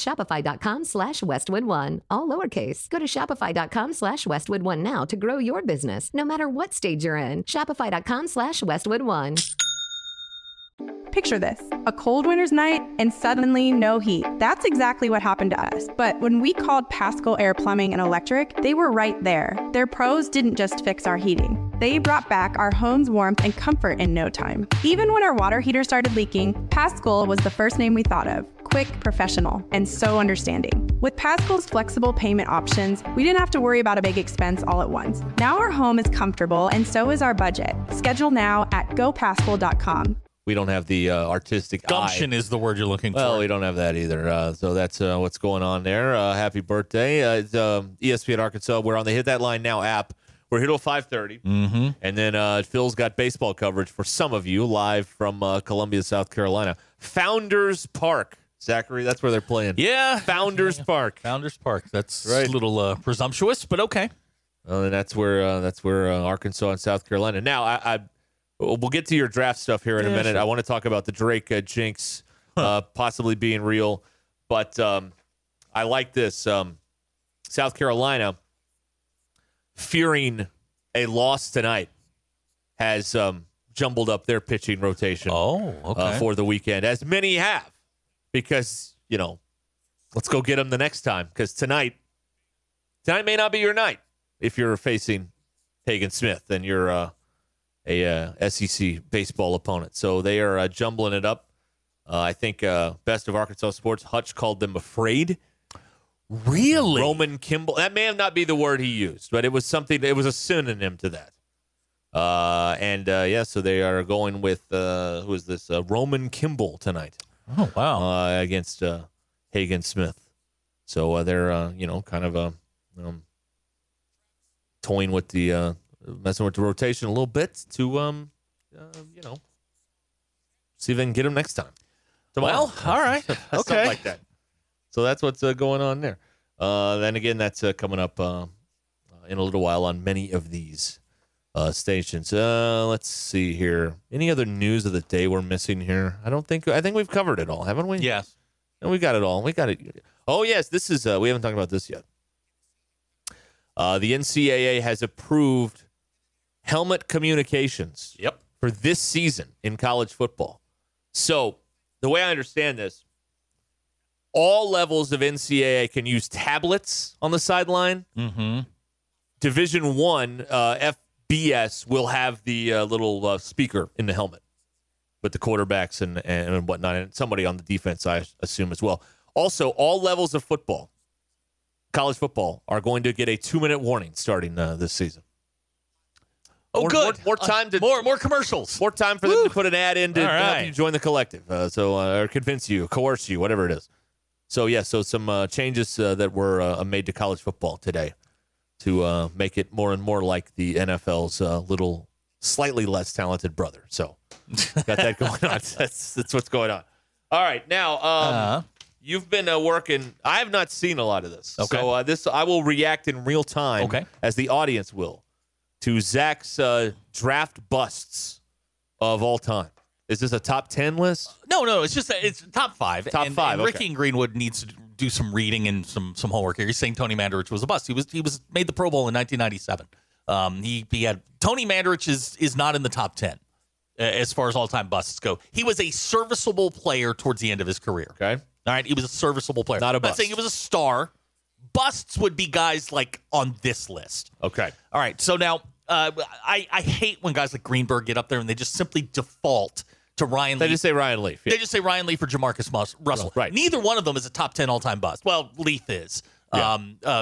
shopify.com/Westwood1, all lowercase. Go to shopify.com/Westwood1 now to grow your business, no matter what stage you're in. Shopify.com/Westwood1. Picture this, a cold winter's night and suddenly no heat. That's exactly what happened to us. But when we called Paschal Air Plumbing and Electric, they were right there. Their pros didn't just fix our heating. They brought back our home's warmth and comfort in no time. Even when our water heater started leaking, Paschal was the first name we thought of. Quick, professional, and so understanding. With Paschal's flexible payment options, we didn't have to worry about a big expense all at once. Now our home is comfortable and so is our budget. Schedule now at gopaschal.com. We don't have the artistic gumption eye. is the word you're looking for. Well, we don't have that either. So that's what's going on there. Happy birthday. It's ESPN Arkansas. We're on the Hit That Line Now app. We're here till 5:30. Mm-hmm. And then Phil's got baseball coverage for some of you live from Columbia, South Carolina. Founders Park. Zachary, that's where they're playing. Yeah. Founders Park. Founders Park. That's right. A little presumptuous, but okay. And that's where Arkansas and South Carolina. Now, we'll get to your draft stuff here in a minute. Sure. I want to talk about the Drake jinx possibly being real. But I like this. South Carolina, fearing a loss tonight, has jumbled up their pitching rotation for the weekend, as many have. Because, let's go get them the next time. Because tonight may not be your night if you're facing Hagen Smith and you're a SEC baseball opponent. So they are jumbling it up. I think Best of Arkansas Sports, Hutch called them afraid. Really? Roman Kimball. That may not be the word he used, but it was something. It was a synonym to that. So they are going with, who is this? Roman Kimball tonight. Oh, wow. Against Hagen Smith. So they're, kind of toying with the, messing with the rotation a little bit to, see if they can get him next time. Well, all right. Okay. Something like that. So that's what's going on there. Then again, that's coming up in a little while on many of these stations. Let's see here. Any other news of the day we're missing here? I think we've covered it all, haven't we? Yes. No, we got it all. We got it. Oh, yes. This is, we haven't talked about this yet. The NCAA has approved helmet communications for this season in college football. So the way I understand this, all levels of NCAA can use tablets on the sideline. Mm-hmm. Division I, FBS, will have the little speaker in the helmet with the quarterbacks and whatnot, and somebody on the defense, I assume, as well. Also, all levels of football, college football, are going to get a 2-minute warning starting this season. Oh, good. More time to more commercials. More time for them to put an ad in to right. help you join the collective. Or convince you, coerce you, whatever it is. So some changes that were made to college football today to make it more and more like the NFL's little, slightly less talented brother. So got that going on. That's what's going on. All right, now you've been working. I have not seen a lot of this. Okay. So this I will react in real time, as the audience will, to Zach's draft busts of all time. Is this a top 10 list? No. It's just it's top 5. Top 5. And Ricky and Greenwood needs to do some reading and some homework here. He's saying Tony Mandarich was a bust. He was made the Pro Bowl in 1997. He had Tony Mandarich is not in the top 10 as far as all time busts go. He was a serviceable player towards the end of his career. Okay. All right. He was a serviceable player. Not a I'm bust. not saying he was a star. Busts would be guys like on this list. Okay. All right. So now I hate when guys like Greenberg get up there and they just simply default to Ryan Leaf. They just say Ryan Leaf. Yeah. They just say Ryan Leaf or Jamarcus Russell. Right. Neither one of them is a top 10 all-time bust. Well, Leaf is. Yeah.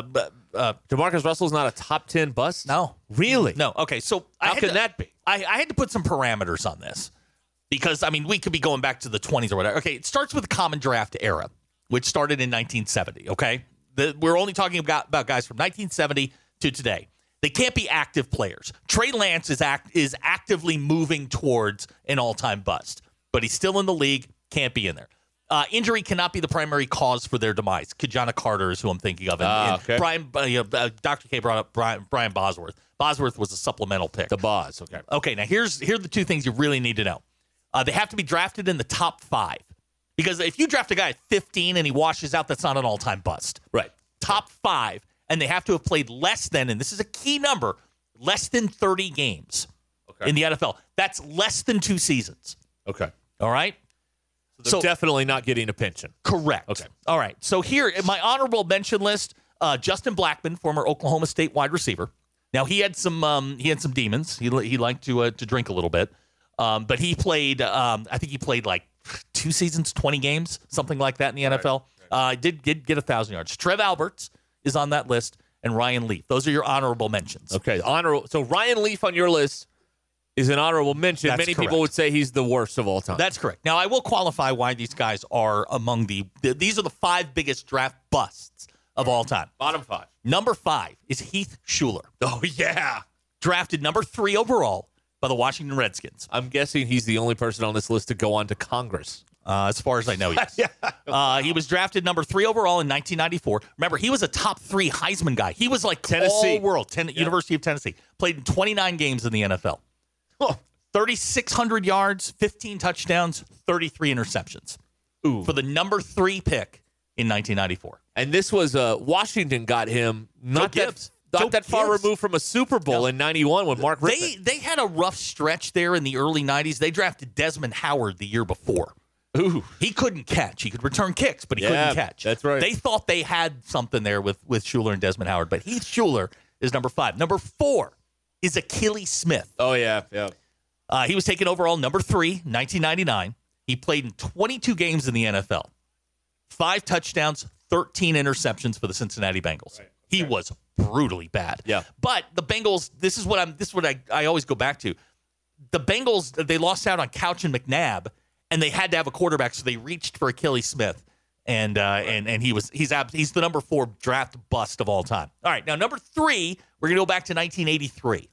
Jamarcus Russell's not a top 10 bust? No. Really? No. Okay, so how can that be? I had to put some parameters on this because, we could be going back to the 20s or whatever. Okay, it starts with the common draft era, which started in 1970, okay? We're only talking about guys from 1970 to today. They can't be active players. Trey Lance is actively moving towards an all-time bust, but he's still in the league, can't be in there. Injury cannot be the primary cause for their demise. Kajana Carter is who I'm thinking of. Okay. Brian, Dr. K brought up Brian Bosworth. Bosworth was a supplemental pick. The Boz, okay. Okay, now here are the two things you really need to know. They have to be drafted in the top 5. Because if you draft a guy at 15 and he washes out, that's not an all-time bust. Right. Top 5. And they have to have played less than, and this is a key number, less than 30 games in the NFL. That's less than 2 seasons. Okay. All right? So they're definitely not getting a pension. Correct. Okay. All right. So here, in my honorable mention list, Justin Blackmon, former Oklahoma State wide receiver. Now, he had some demons. He liked to drink a little bit. But he played, I think he played like 2 seasons, 20 games, something like that in the NFL. Did get 1,000 yards. Trev Alberts is on that list, and Ryan Leaf. Those are your honorable mentions. Okay, so Ryan Leaf on your list is an honorable mention. That's Many correct. people would say he's the worst of all time. That's correct. Now, I will qualify why these guys are among these are the 5 biggest draft busts of all time. Bottom 5. Number 5 is Heath Shuler. Oh, yeah. drafted number 3 overall by the Washington Redskins. I'm guessing he's the only person on this list to go on to Congress. As far as I know, yes. He was drafted number 3 overall in 1994. Remember, he was a top 3 Heisman guy. He was like Tennessee. all-world, University of Tennessee. Played in 29 games in the NFL. 3,600 yards, 15 touchdowns, 33 interceptions. Ooh. For the number 3 pick in 1994. And this was Washington got him not Gibbs. that far removed from a Super Bowl in 91 when Mark Rippon. They had a rough stretch there in the early 90s. They drafted Desmond Howard the year before. Ooh. He couldn't catch. He could return kicks, but he couldn't catch. That's right. They thought they had something there with Schuler and Desmond Howard, but Heath Schuler is number 5. Number 4 is Achilles Smith. Oh, yeah. He was taken overall number 3, 1999. He played in 22 games in the NFL. 5 touchdowns, 13 interceptions for the Cincinnati Bengals. Right. He was brutally bad. Yeah. But the Bengals, this is what I always go back to. The Bengals, they lost out on Couch and McNabb, and they had to have a quarterback, so they reached for Achilles Smith, and he's the number 4 draft bust of all time. All right, now number 3, we're gonna go back to 1983.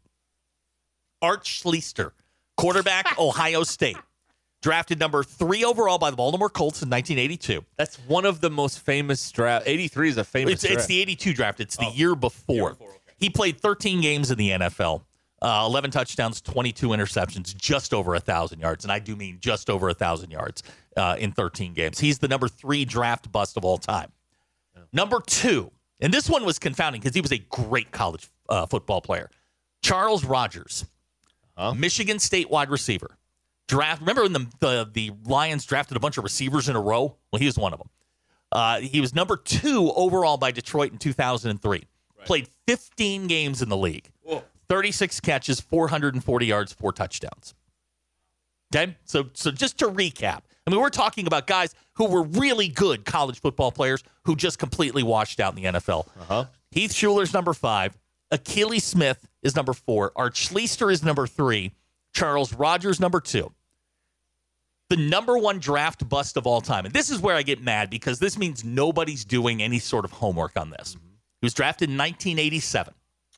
Art Schlichter, quarterback, Ohio State, drafted number 3 overall by the Baltimore Colts in 1982. That's one of the most famous drafts. 83 is a famous draft. It's the 82 draft. It's the year before. Okay. He played 13 games in the NFL. 11 touchdowns, 22 interceptions, just over 1,000 yards. And I do mean just over 1,000 yards in 13 games. He's the number 3 draft bust of all time. Yeah. Number 2, and this one was confounding because he was a great college football player. Charles Rogers, Michigan State wide receiver. Remember when the Lions drafted a bunch of receivers in a row? Well, he was one of them. He was number 2 overall by Detroit in 2003. Right. Played 15 games in the league. Whoa. 36 catches, 440 yards, 4 touchdowns. Okay? So just to recap, I mean, we're talking about guys who were really good college football players who just completely washed out in the NFL. Heath Schuler's number 5. Achilles Smith is number 4. Art Schlichter is number 3. Charles Rogers, number 2. The number 1 draft bust of all time. And this is where I get mad because this means nobody's doing any sort of homework on this. He was drafted in 1987.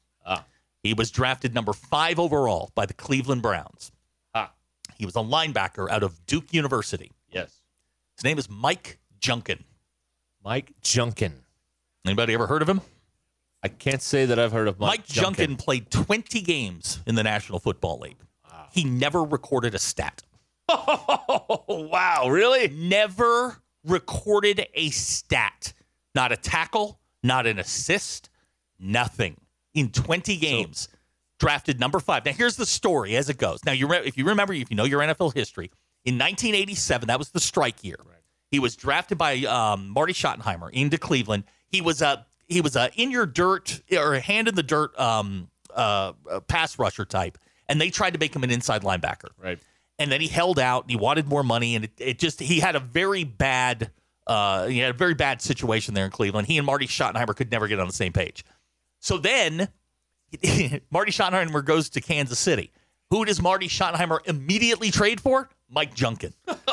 He was drafted number 5 overall by the Cleveland Browns. He was a linebacker out of Duke University. Yes. His name is Mike Junkin. Mike Junkin. Anybody ever heard of him? I can't say that I've heard of Mike Junkin played 20 games in the National Football League. Wow. He never recorded a stat. Oh, wow, really? Never recorded a stat. Not a tackle, not an assist, nothing. In 20 games, drafted number 5. Now, here's the story as it goes. Now, if you know your NFL history, in 1987, that was the strike year. Right. He was drafted by Marty Schottenheimer into Cleveland. He was a in your dirt or a hand in the dirt pass rusher type, and they tried to make him an inside linebacker. Right. And then he held out, and he wanted more money, and he had a very bad situation there in Cleveland. He and Marty Schottenheimer could never get on the same page. So then Marty Schottenheimer goes to Kansas City. Who does Marty Schottenheimer immediately trade for? Mike Junkin.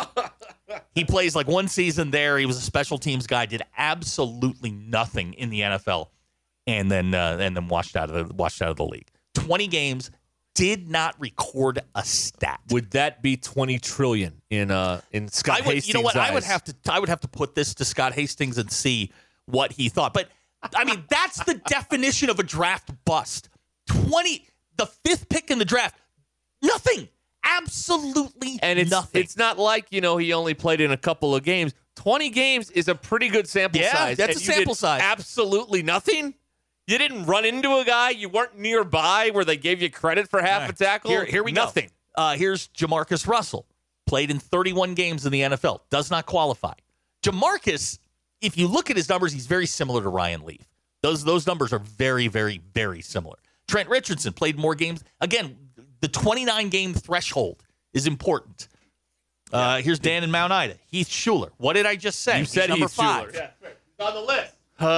He plays like 1 season there. He was a special teams guy, did absolutely nothing in the NFL, and then washed out of the league. 20 games, did not record a stat. Would that be 20 trillion in Scott Hastings' You know what? eyes? I would have to put this to Scott Hastings and see what he thought. But I mean, that's the definition of a draft bust. The 5th pick in the draft, nothing. Absolutely nothing. It's not like, he only played in a couple of games. 20 games is a pretty good sample size. Yeah, that's a sample size. Absolutely nothing? You didn't run into a guy? You weren't nearby where they gave you credit for half a tackle? Here we go. Nothing. Here's Jamarcus Russell. Played in 31 games in the NFL. Does not qualify. Jamarcus, if you look at his numbers, he's very similar to Ryan Leaf. Those numbers are very, very, very similar. Trent Richardson played more games. Again, the 29-game threshold is important. Here's Dan in Mount Ida. Heath Schuler. What did I just say? You said number Heath 5. Schuler. Yeah, he's on the list.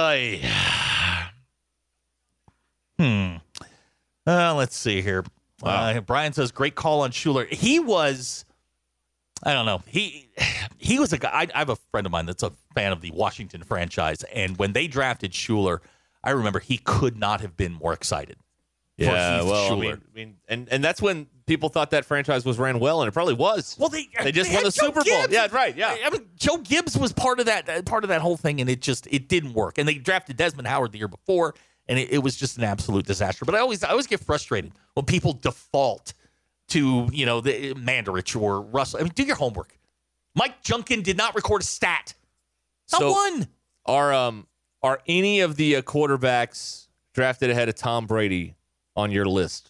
Let's see here. Wow. Brian says, great call on Schuler. He was, I don't know. He was a guy. I have a friend of mine that's a fan of the Washington franchise. And when they drafted Schuler, I remember he could not have been more excited. Yeah, Heath well, Schuler. I mean, and that's when people thought that franchise was ran well, and it probably was. Well, they just had won the Joe Super Bowl. Gibbs. Yeah, right. Yeah, I mean, Joe Gibbs was part of that whole thing, and it didn't work. And they drafted Desmond Howard the year before, and it was just an absolute disaster. But I always get frustrated when people default to the Mandarich or Russell. I mean, do your homework. Mike Junkin did not record a stat. Not one. Are any of the quarterbacks drafted ahead of Tom Brady on your list?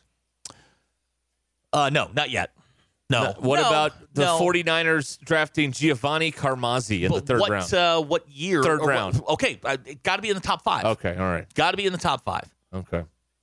No, not yet. No. What about the 49ers drafting Giovanni Carmazzi in the third round? What year? Third round. Okay, it got to be in the top 5. Okay, all right. Got to be in the top 5. Okay.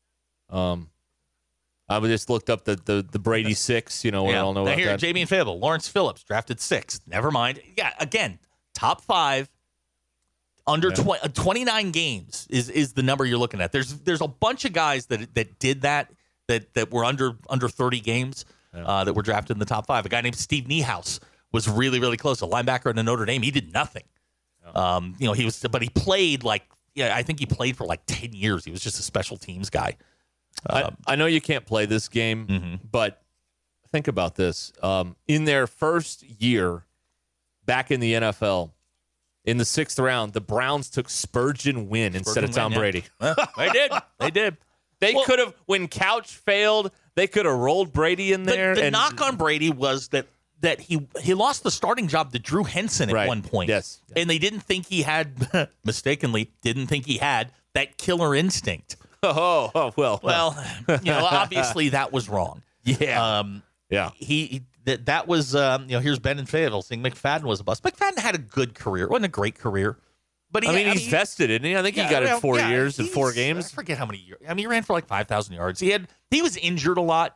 I just looked up the Brady 6. We all know about here, that. Jamie and Fable. Lawrence Phillips drafted 6th. Never mind. Yeah, again, top 5. Under 29 games is the number you're looking at. There's a bunch of guys that did that were under 30 games that were drafted in the top 5. A guy named Steve Niehaus was really, really close. A linebacker in Notre Dame. He did nothing. He played I think he played for 10 years. He was just a special teams guy. I know you can't play this game, but think about this. In their first year back in the NFL, in the 6th round, the Browns took Spurgeon Wynn instead of Tom Brady. They did. They could have, when Couch failed, they could have rolled Brady in there. The knock on Brady was that he lost the starting job to Drew Henson at one point. Yes. And they didn't think he had, mistakenly, that killer instinct. Well. Obviously that was wrong. Yeah. That was here's Ben and Fayetteville saying McFadden was a bust. McFadden had a good career. It wasn't a great career. But he's vested, isn't he? I think he got it 4 years and 4 games. I forget how many years. He ran for 5,000 yards. He was injured a lot.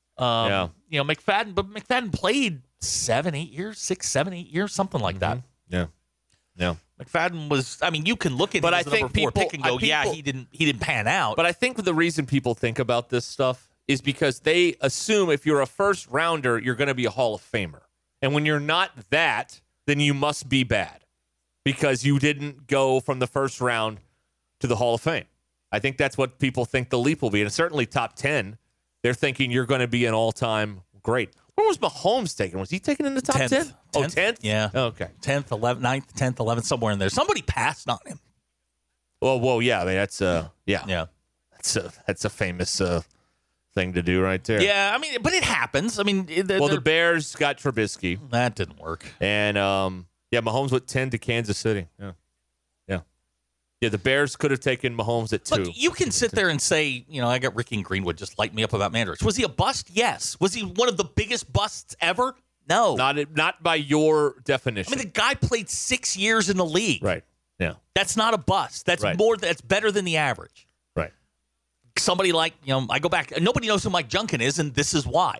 McFadden played 7, 8 years, 6, 7, 8 years, something like that. Yeah. McFadden was. You can look at him as the number 4 pick and go, he didn't pan out. But I think the reason people think about this stuff is because they assume if you're a first rounder, you're going to be a Hall of Famer. And when you're not that, then you must be bad because you didn't go from the first round to the Hall of Fame. I think that's what people think the leap will be. And certainly top 10, they're thinking you're going to be an all-time great. Where was Mahomes taken? Was he taken in the top 10? 10th? Yeah. Okay. 10th, 11th, 9th, 10th, 11th, somewhere in there. Somebody passed on him. Well, yeah. That's That's a famous thing to do right there. Yeah, but it happens. The Bears got Trubisky. That didn't work. And, Mahomes went 10 to Kansas City. Yeah, the Bears could have taken Mahomes at 2. Look, you can sit there and say, I got Ricky and Greenwood just light me up about Mandarich. Was he a bust? Yes. Was he one of the biggest busts ever? No. Not by your definition. The guy played 6 years in the league. Right. Yeah. That's not a bust. That's that's better than the average. Right. Somebody like, I go back, nobody knows who Mike Junkin is, and this is why.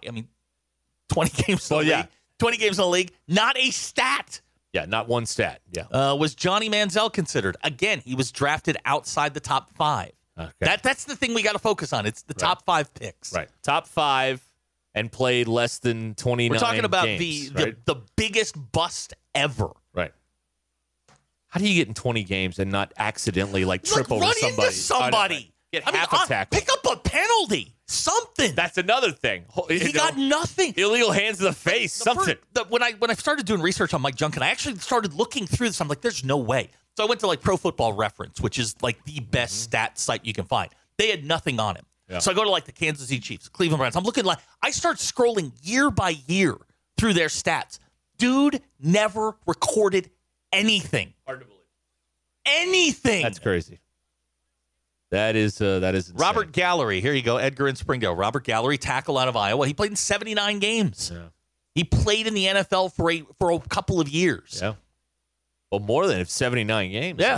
20 games in the league. 20 games in the league, not a stat. Yeah, not one stat. Yeah. Was Johnny Manziel considered? Again, he was drafted outside the top 5. Okay. That's the thing we got to focus on. It's the top 5 picks. Right. Top 5 and played less than 29 We're talking about games, the biggest bust ever. Right. How do you get in 20 games and not accidentally trip over run somebody? Into somebody. Get half a tackle. Pick up a penalty. Something. That's another thing. He got nothing. Illegal hands to the face. Something. When I started doing research on Mike Junkin, I actually started looking through this. I'm like, there's no way. So I went to Pro Football Reference, which is the best stat site you can find. They had nothing on him. Yeah. So I go to the Kansas City Chiefs, Cleveland Browns. I'm looking I start scrolling year by year through their stats. Dude never recorded anything. Hard to believe. Anything. That's crazy. That is insane. Robert Gallery. Here you go. Edgar in Springdale. Robert Gallery, tackle out of Iowa. He played in 79 games. Yeah. He played in the NFL for a couple of years. Yeah. Well, more than 79 games. Yeah.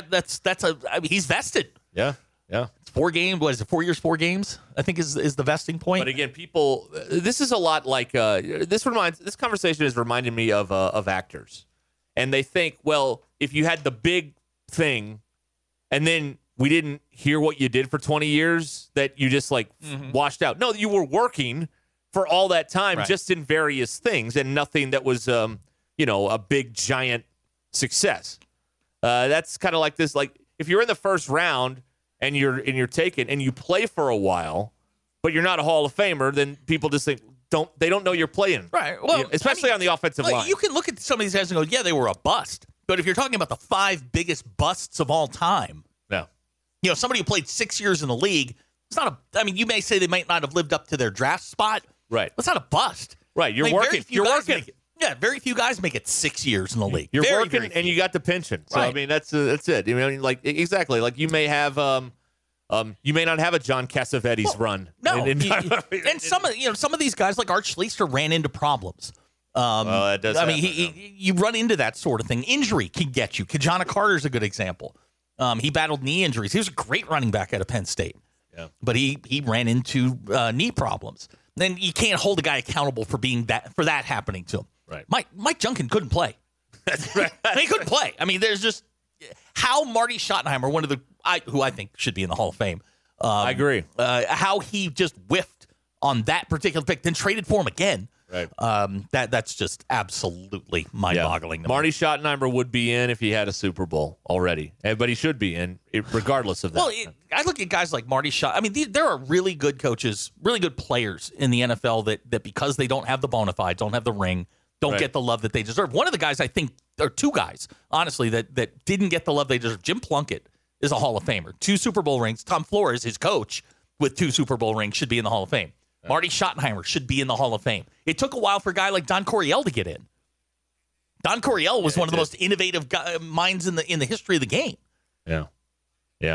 He's vested. Yeah. Yeah. It's 4 games. What is it? 4 years, 4 games, I think is the vesting point. But again, people, this is a lot this conversation is reminding me of actors. And they think, well, if you had the big thing and then we didn't hear what you did for 20 years, that you just washed out. No, you were working for all that time, just in various things and nothing that was, a big giant success. That's kind of like this. If you're in the first round and you're taken and you play for a while, but you're not a Hall of Famer, then people just think they don't know you're playing. Right. Well, especially on the offensive line. You can look at some of these guys and go, yeah, they were a bust. But if you're talking about the 5 biggest busts of all time, somebody who played 6 years in the league, it's not you may say they might not have lived up to their draft spot. Right. It's not a bust. Right. You're working. You're working. Very few guys make it 6 years in the league. You're working, and you got the pension. So right. That's it. Exactly. Like you may have, you may not have a John Cassavetes run. No. And some of these guys, like Art Schlichter, ran into problems. That does. You run into that sort of thing. Injury can get you. Kajana Carter's a good example. He battled knee injuries. He was a great running back out of Penn State. Yeah. But he ran into knee problems. Then you can't hold a guy accountable for that happening to him. Right. Mike Junkin couldn't play. That's right. He couldn't play. There's just how Marty Schottenheimer, who I think should be in the Hall of Fame. I agree. How he just whiffed on that particular pick, then traded for him again. Right. That's just absolutely mind-boggling. Yeah. Marty Schottenheimer would be in if he had a Super Bowl already, but he should be in regardless of that. Well, I look at guys like Marty Schott. There are really good coaches, really good players in the NFL that because they don't have the bona fides, don't have the ring, don't get the love that they deserve. One of the guys I think, or two guys, honestly, that didn't get the love they deserve. Jim Plunkett is a Hall of Famer. 2 Super Bowl rings. Tom Flores, his coach, with 2 Super Bowl rings, should be in the Hall of Fame. Marty Schottenheimer should be in the Hall of Fame. It took a while for a guy like Don Coryell to get in. Don Coryell was one of the most innovative minds in the history of the game. Yeah.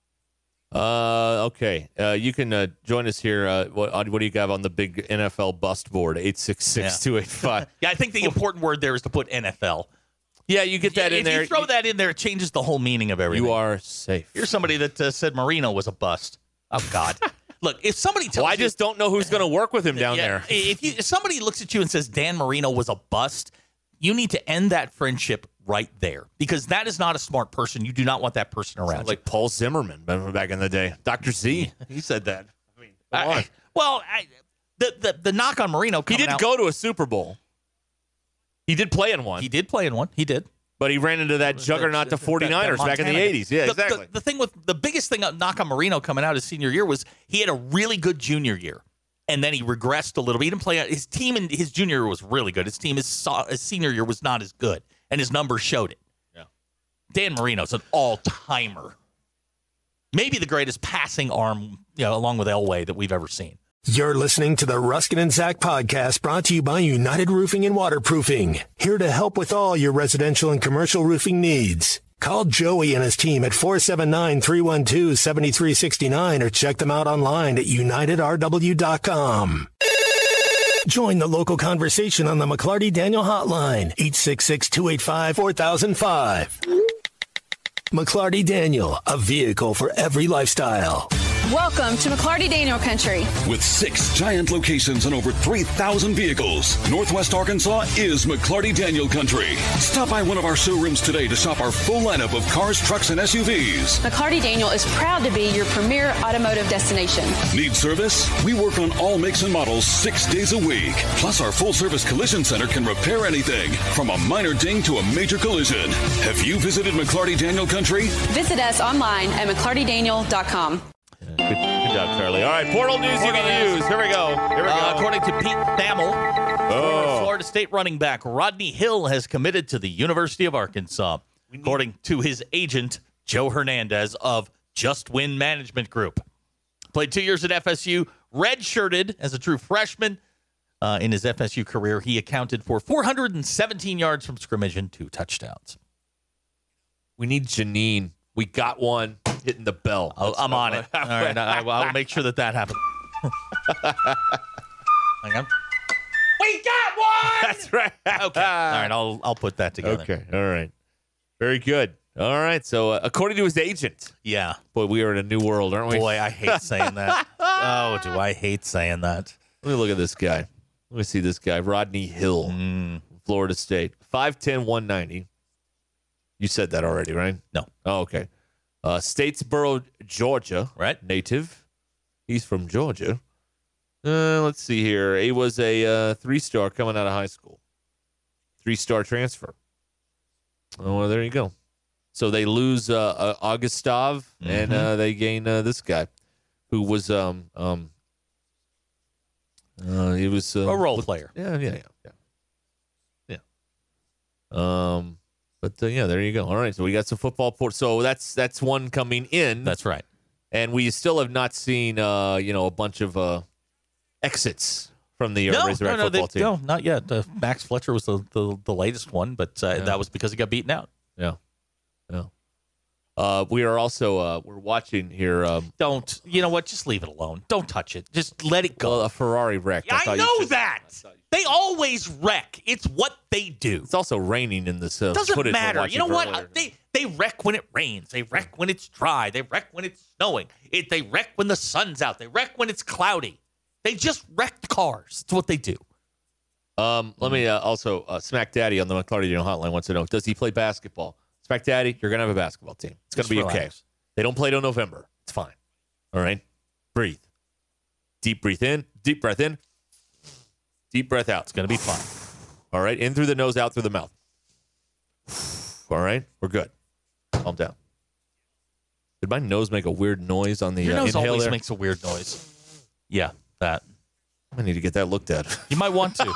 Okay. You can join us here. What do you have on the big NFL bust board? 866-285. Yeah, I think the important word there is to put NFL. Yeah, you get that in there. If you throw that in there, it changes the whole meaning of everything. You are safe. Here's somebody that said Marino was a bust. Oh, God. Look, if somebody tells I just don't know who's going to work with him down there. If somebody looks at you and says Dan Marino was a bust, you need to end that friendship right there because that is not a smart person. You do not want that person around. Like Paul Zimmerman back in the day. Dr. Z, he said that. The knock on Marino he didn't go to a Super Bowl. He did play in one. He did play in one. He did. But he ran into that juggernaut, the 49ers, back in the 80s. Yeah, exactly. The biggest thing knock on Marino coming out his senior year was he had a really good junior year, and then he regressed a little bit. He didn't play. His team in his junior year was really good. His senior year was not as good, and his numbers showed it. Yeah. Dan Marino's an all-timer. Maybe the greatest passing arm, along with Elway, that we've ever seen. You're listening to the Ruskin and Zach podcast brought to you by United Roofing and Waterproofing. Here to help with all your residential and commercial roofing needs. Call Joey and his team at 479-312-7369 or check them out online at unitedrw.com. Join the local conversation on the McClarty Daniel hotline, 866-285-4005. McClarty Daniel, a vehicle for every lifestyle. Welcome to McClarty Daniel Country. With 6 giant locations and over 3,000 vehicles, Northwest Arkansas is McClarty Daniel Country. Stop by one of our showrooms today to shop our full lineup of cars, trucks, and SUVs. McClarty Daniel is proud to be your premier automotive destination. Need service? We work on all makes and models 6 days a week. Plus, our full-service collision center can repair anything, from a minor ding to a major collision. Have you visited McClarty Daniel Country? Visit us online at McClartyDaniel.com. Good job, Charlie. All right, portal news you can use. Here we go. According to Pete Thamel, Florida State running back Rodney Hill has committed to the University of Arkansas, according to his agent, Joe Hernandez of Just Win Management Group. Played 2 years at FSU, redshirted as a true freshman. In his FSU career, he accounted for 417 yards from scrimmage and 2 touchdowns. We need Janine. We got one. Hitting the bell. I'm on it. All right, I will make sure that happens. Hang on. We got one. That's right. Okay. All right, I'll put that together. Okay. All right. Very good. All right. So according to his agent, yeah. Boy, we are in a new world, aren't we? Boy, I hate saying that. Oh, do I hate saying that? Let me look at this guy. Let me see this guy, Rodney Hill, Florida State, 5'10", 190. You said that already, right? No. Oh, okay. Statesboro, Georgia, right? Native. He's from Georgia. Let's see here. He was a 3-star coming out of high school. 3-star transfer. Oh, well, there you go. So they lose Augustov, and they gain this guy, who was he was a role player. Yeah. But there you go. All right, so we got some football. So that's one coming in. That's right. And we still have not seen a bunch of exits from the Razorback football team. No, not yet. Max Fletcher was the latest one, but that was because he got beaten out. Yeah. We are also we're watching here. Don't, you know what? Just leave it alone. Don't touch it. Just let it go. Well, a Ferrari wreck. I know that. They always wreck. It's what they do. It's also raining in this doesn't footage. matter. You know earlier. what? They wreck when it rains. They wreck when it's dry. They wreck when it's snowing. They wreck when the sun's out. They wreck when it's cloudy. They just wreck the cars. It's what they do. Let me also Smack Daddy on the McClarty Hotline wants to know: does he play basketball? Smack Daddy, you're gonna have a basketball team. It's gonna be okay. They don't play till November. It's fine. All right. Breathe. Deep breath in. Deep breath in. Deep breath out. It's gonna be fine. All right. In through the nose, out through the mouth. All right. We're good. Calm down. Did my nose make a weird noise on the Your nose inhale always there? makes a weird noise. Yeah, that. I need to get that looked at. You might want to.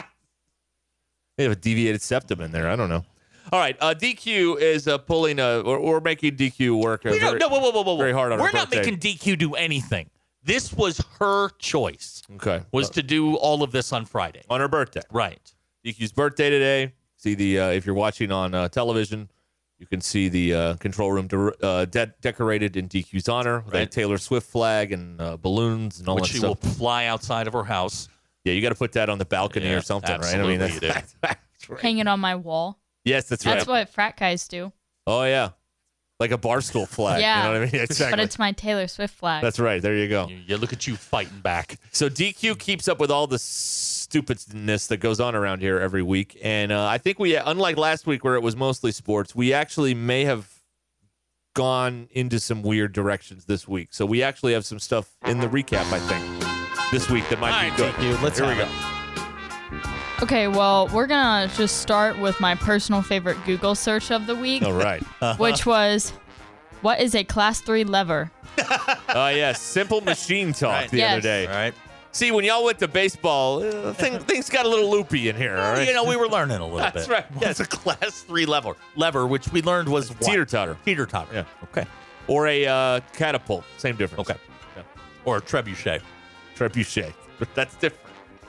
They have a deviated septum in there. I don't know. All right. DQ is pulling we're making DQ work very hard on We're her not birthday. making DQ do anything. This was her choice. Okay. Was to do all of this on Friday. On her birthday. Right. DQ's birthday today. See the if you're watching on television, you can see the control room decorated in DQ's honor with a Taylor Swift flag and balloons and all Which that she stuff. will fly outside of her house. Yeah, you got to put that on the balcony or something, right? I mean, that's right. Hang it on my wall. Yes, that's right. That's what frat guys do. Oh, yeah. Like a Barstool flag. Yeah. You know what I mean? Exactly. But it's my Taylor Swift flag. That's right. There you go. You look at you fighting back. So DQ keeps up with all the stupidness that goes on around here every week. And I think we, unlike last week where it was mostly sports, we actually may have gone into some weird directions this week. So we actually have some stuff in the recap, I think, this week that might be good. DQ, let's Here we have go. Okay, well, we're going to just start with my personal favorite Google search of the week. All right. Which was, what is a Class 3 lever? Oh, yeah. Simple machine talk the other day. All right. See, when y'all went to baseball, things got a little loopy in here, all right? You know, we were learning a little bit. That's right. It's a Class 3 lever, which we learned was what? Teeter-totter. Teeter-totter. Yeah. Okay. Or a catapult. Same difference. Okay. Yeah. Or a trebuchet. Trebuchet. That's different.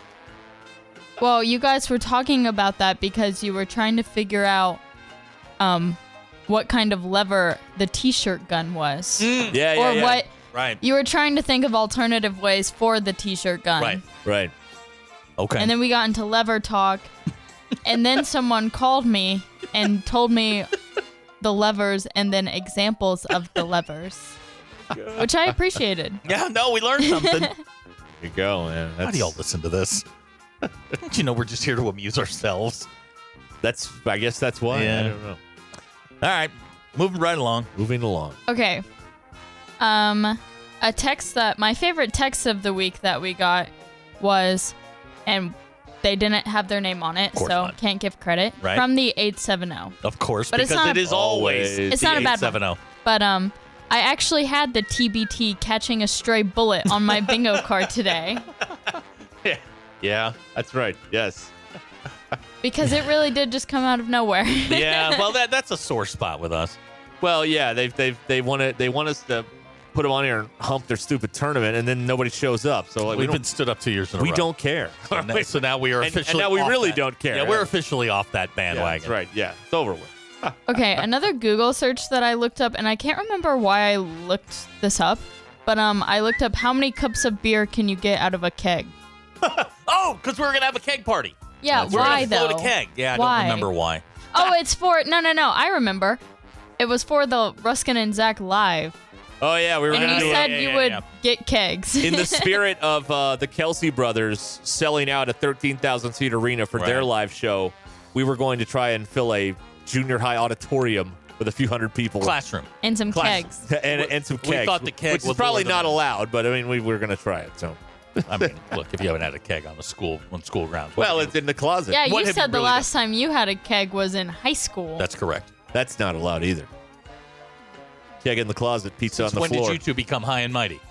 Well, you guys were talking about that because you were trying to figure out what kind of lever the T-shirt gun was. Yeah, Or what... Right. You were trying to think of alternative ways for the T-shirt gun. Right. Okay. And then we got into lever talk. And then someone called me and told me the levers and then examples of the levers, which I appreciated. Yeah, no, we learned something. There you go, man. How do y'all listen to this? Don't you know we're just here to amuse ourselves? I guess that's why. Yeah. I don't know. All right. Moving right along. Moving along. Okay. A text that my favorite text of the week that we got was, and they didn't have their name on it, so not. can't give credit, Right. from the 870. Of course, But it's because not it a- is always It's the not a bad 870. one. But I actually had the TBT catching a stray bullet on my bingo card today Yeah, that's right. Yes. because it really did just come out of nowhere. Yeah, well, that's a sore spot with us. Well, yeah, they want us to put them on here and hump their stupid tournament, and then nobody shows up. So like, We've been stood up 2 years in a row. we don't care. So now we are And officially now we off really that. don't care. Yeah, we're officially off that Yeah, bandwagon. that's right. Yeah, it's over with. Okay, another Google search that I looked up, and I can't remember why I looked this up, but I looked up how many cups of beer can you get out of a keg. Oh, because we were going to have a keg party. Yeah, We're why gonna float though? a keg. Yeah, I Why? don't remember why. Oh, it's for no. I remember. It was for the Ruskin and Zach live, Oh yeah, we were and going to you do said it you would get kegs. in the spirit of the Kelsey brothers selling out a 13,000 seat arena for their Right. live show. We were going to try and fill a junior high auditorium with a few hundred people. Classroom. and some Class- kegs. and some We kegs. thought the keg which is would probably lure them not in. allowed, but I mean, we were going to try it. So, I mean, look, if you haven't had a keg on school grounds. well, it's in the closet. Yeah, What you have said you the really last time you had a keg was in high school. That's correct. That's not allowed either. Keg in the closet, pizza on the when floor. did you two become high and mighty?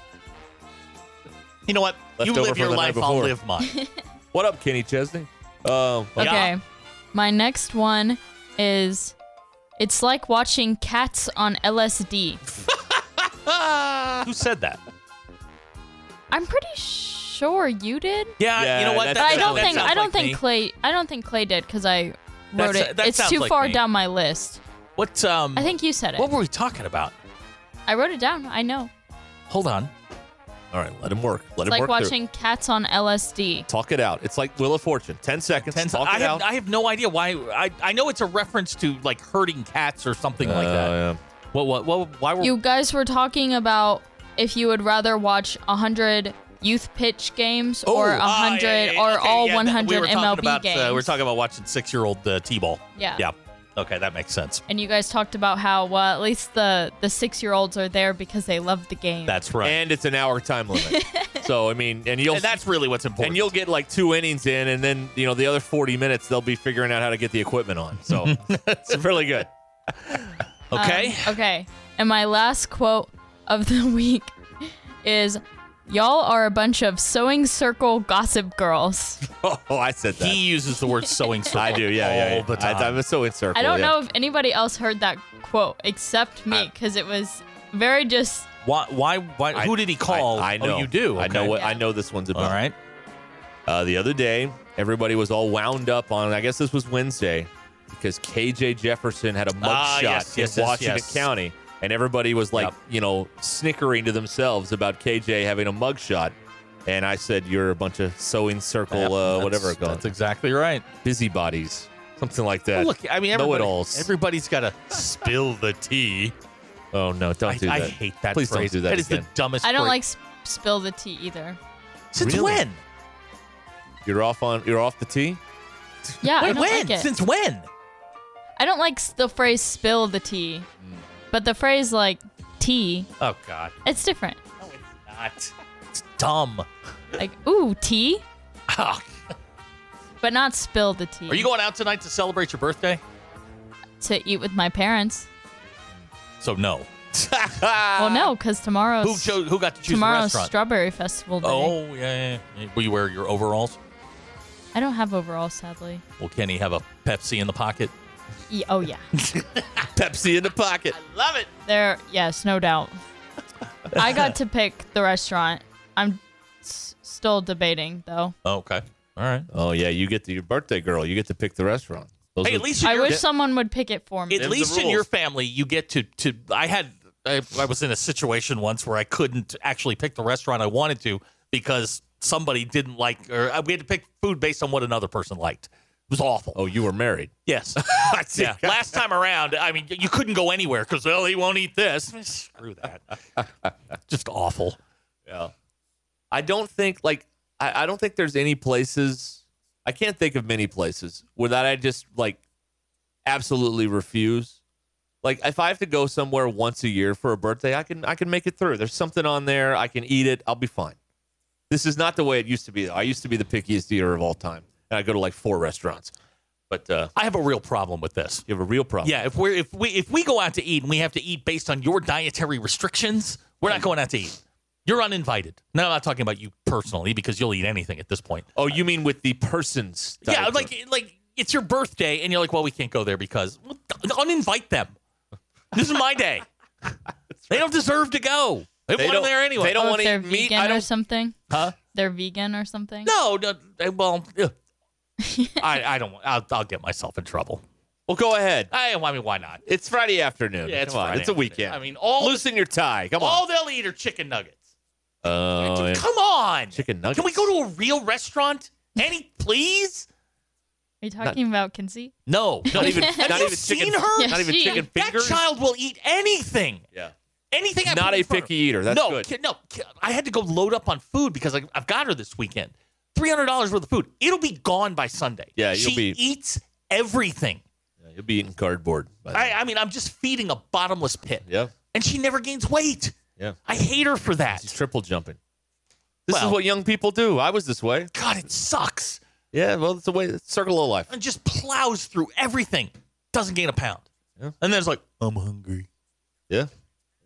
You know what? You Leftover live from your the night life, I'll before. live mine. What up, Kenny Chesney? Okay. My next one is it's like watching cats on LSD. Who said that? I'm pretty sure you did. Yeah, you know what? But I don't think Clay did because I wrote it. That It's sounds too like far me. down my list. What? I think you said it. What were we talking about? I wrote it down. I know. Hold on. All right, let him work. Let It's him like work watching cats on LSD. Talk it out. It's like Wheel of Fortune. 10 seconds. Talk it out. I have no idea why. I know it's a reference to like herding cats or something like that. Yeah. Why were You guys were talking about if you would rather watch 100 youth pitch games or 100 or all 100 we were talking MLB about, games. we were talking about watching 6-year-old T-ball. Yeah. Yeah. Okay, that makes sense. And you guys talked about how, well, at least the 6-year-olds are there because they love the game. That's right. And it's an hour time limit. So, I mean, and that's really what's important. And you'll get like 2 innings in, and then, the other 40 minutes, they'll be figuring out how to get the equipment on. So, it's really good. Okay. Okay. And my last quote of the week is, y'all are a bunch of sewing circle gossip girls. Oh, I said that. He uses the word sewing circle. I do, yeah. all the time. I'm a sewing circle. I don't yeah. know if anybody else heard that quote except me because it was very just... Why? Who did he call? I know. Oh, you do? I know Okay. I know this one's about. All right. The other day, everybody was all wound up on, I guess this was Wednesday, because KJ Jefferson had a mugshot in Washington County. And everybody was like, snickering to themselves about KJ having a mugshot. And I said, you're a bunch of sewing circle, whatever it goes. That's exactly right. Busybodies. Something like that. Well, look, I mean, know-it-alls. everybody's got to spill the tea. Oh, no, don't do that. I hate that Please phrase. don't do that is again. the dumbest I don't phrase. like spill the tea either. Since Really? when? You're off the tee? Yeah, I Wait, don't when? like it. Since when? I don't like the phrase spill the tea. But the phrase like tea, Oh, God. it's different. No, it's not. It's dumb. Like, ooh, tea? Oh. But not spill the tea. Are you going out tonight to celebrate your birthday? To eat with my parents. So, no. Well, no, because tomorrow's... Who got to choose the Tomorrow's restaurant? Strawberry Festival Day. Oh, yeah. Will you wear your overalls? I don't have overalls, sadly. Will Kenny have a Pepsi in the pocket? Oh, yeah. Pepsi in the pocket. Love it. There, yes, no doubt. I got to pick the restaurant. I'm still debating, though. Oh, okay. All right. Oh, yeah, you get your birthday girl. You get to pick the restaurant. Hey, at least in I your- wish someone would pick it for me. At least in your family, you get to. I was in a situation once where I couldn't actually pick the restaurant I wanted to because somebody didn't like, or we had to pick food based on what another person liked. It was awful. Oh, you were married? Yes. Yeah. Last time around, I mean, you couldn't go anywhere because, well, he won't eat this. Screw that. Just awful. Yeah. I don't think, I don't think there's any places, I can't think of many places where that I just, absolutely refuse. Like, if I have to go somewhere once a year for a birthday, I can make it through. There's something on there. I can eat it. I'll be fine. This is not the way it used to be, though. I used to be the pickiest eater of all time. And I go to 4 restaurants. But I have a real problem with this. You have a real problem? Yeah, if we go out to eat and we have to eat based on your dietary restrictions, we're not going out to eat. You're uninvited. No, I'm not talking about you personally because you'll eat anything at this point. Oh, you mean with the person's dietary? Yeah, like it's your birthday and you're like, well, we can't go there because uninvite them. This is my day. They don't deserve to go. They want them there anyway. They don't want to they're eat meat. vegan or something? Huh? They're vegan or something? No. Well, I don't. I'll get myself in trouble. Well, go ahead. I mean, why not? It's Friday afternoon. Yeah, it's Come on. Friday It's a weekend. afternoon. I mean, loosen your tie. Come on. all they'll eat are chicken nuggets. Oh, yeah. Come on. Chicken nuggets. Can we go to a real restaurant? Please? Are you talking about Kinsey? No. Not even. Have not you even seen chicken. her? Not even she- chicken fingers. That child will eat anything. Yeah. Anything I Not put in a front of picky her. eater. That's no, good. No, I had to go load up on food because I've got her this weekend. $300 worth of food. It'll be gone by Sunday. Yeah, she eats everything. Yeah, you'll be eating cardboard. I mean, I'm just feeding a bottomless pit. Yeah. And she never gains weight. Yeah. I hate her for that. She's triple jumping. This Well- is what young people do. I was this way. God, it sucks. Yeah, well, it's the way. It's circle of life. And just plows through everything. Doesn't gain a pound. Yeah. And then it's like, I'm hungry. Yeah.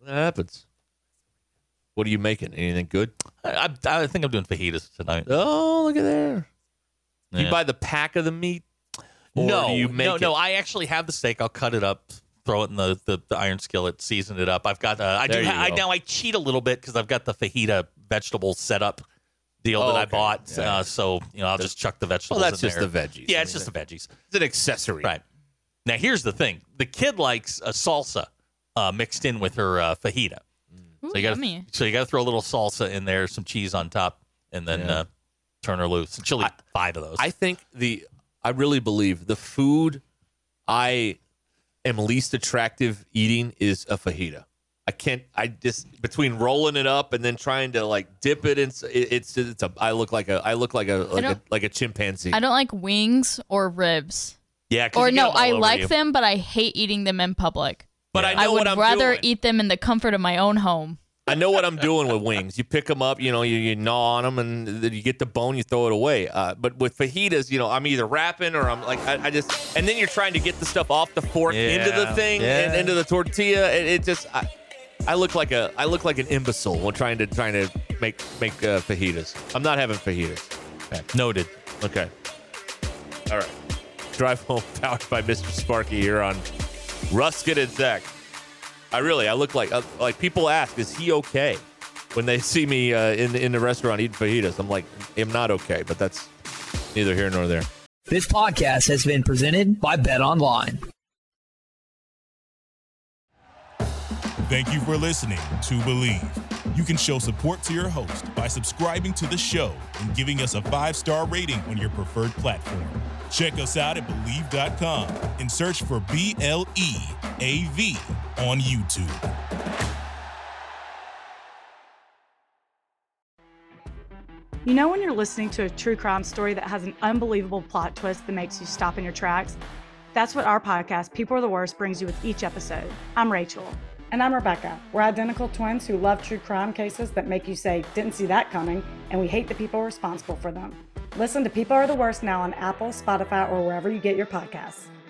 That happens. What are you making? Anything good? I think I'm doing fajitas tonight. Oh, look at there. Yeah. You buy the pack of the meat? Or do you make it? I actually have the steak. I'll cut it up, throw it in the iron skillet, season it up. I've got I cheat a little bit because I've got the fajita vegetable setup deal that I bought. Yeah. So I'll just chuck the vegetables. Well, that's in just there. the veggies. Yeah, it's just the veggies. It's an accessory, right? Now here's the thing: the kid likes a salsa mixed in with her fajita. Ooh, So you got to throw a little salsa in there, some cheese on top, and then turn her loose. And she'll eat 5 of those. I really believe the food I am least attractive eating is a fajita. Between rolling it up and then trying to like dip it in, I look like a chimpanzee. I don't like wings or ribs. Yeah, or no, I like them, but I hate eating them in public. But I know I would what I'm rather doing. eat them in the comfort of my own home. I know what I'm doing with wings. You pick them up, you gnaw on them, and then you get the bone, you throw it away. But with fajitas, I'm either wrapping or I'm like, I just, and then you're trying to get the stuff off the fork into the thing and into the tortilla. I look like an imbecile when trying to make fajitas. I'm not having fajitas. Okay. Noted. Okay. All right. Drive home powered by Mr. Sparky here on Ruskin and Zach. I look like people ask, is he okay? When they see me in the restaurant eating fajitas, I'm like, I'm not okay, but that's neither here nor there. This podcast has been presented by Bet Online. Thank you for listening to Believe. You can show support to your host by subscribing to the show and giving us a 5-star rating on your preferred platform. Check us out at Believe.com and search for BLEAV on YouTube. You know when you're listening to a true crime story that has an unbelievable plot twist that makes you stop in your tracks? That's what our podcast, People Are the Worst, brings you with each episode. I'm Rachel. And I'm Rebecca. We're identical twins who love true crime cases that make you say, didn't see that coming, and we hate the people responsible for them. Listen to People Are the Worst now on Apple, Spotify, or wherever you get your podcasts.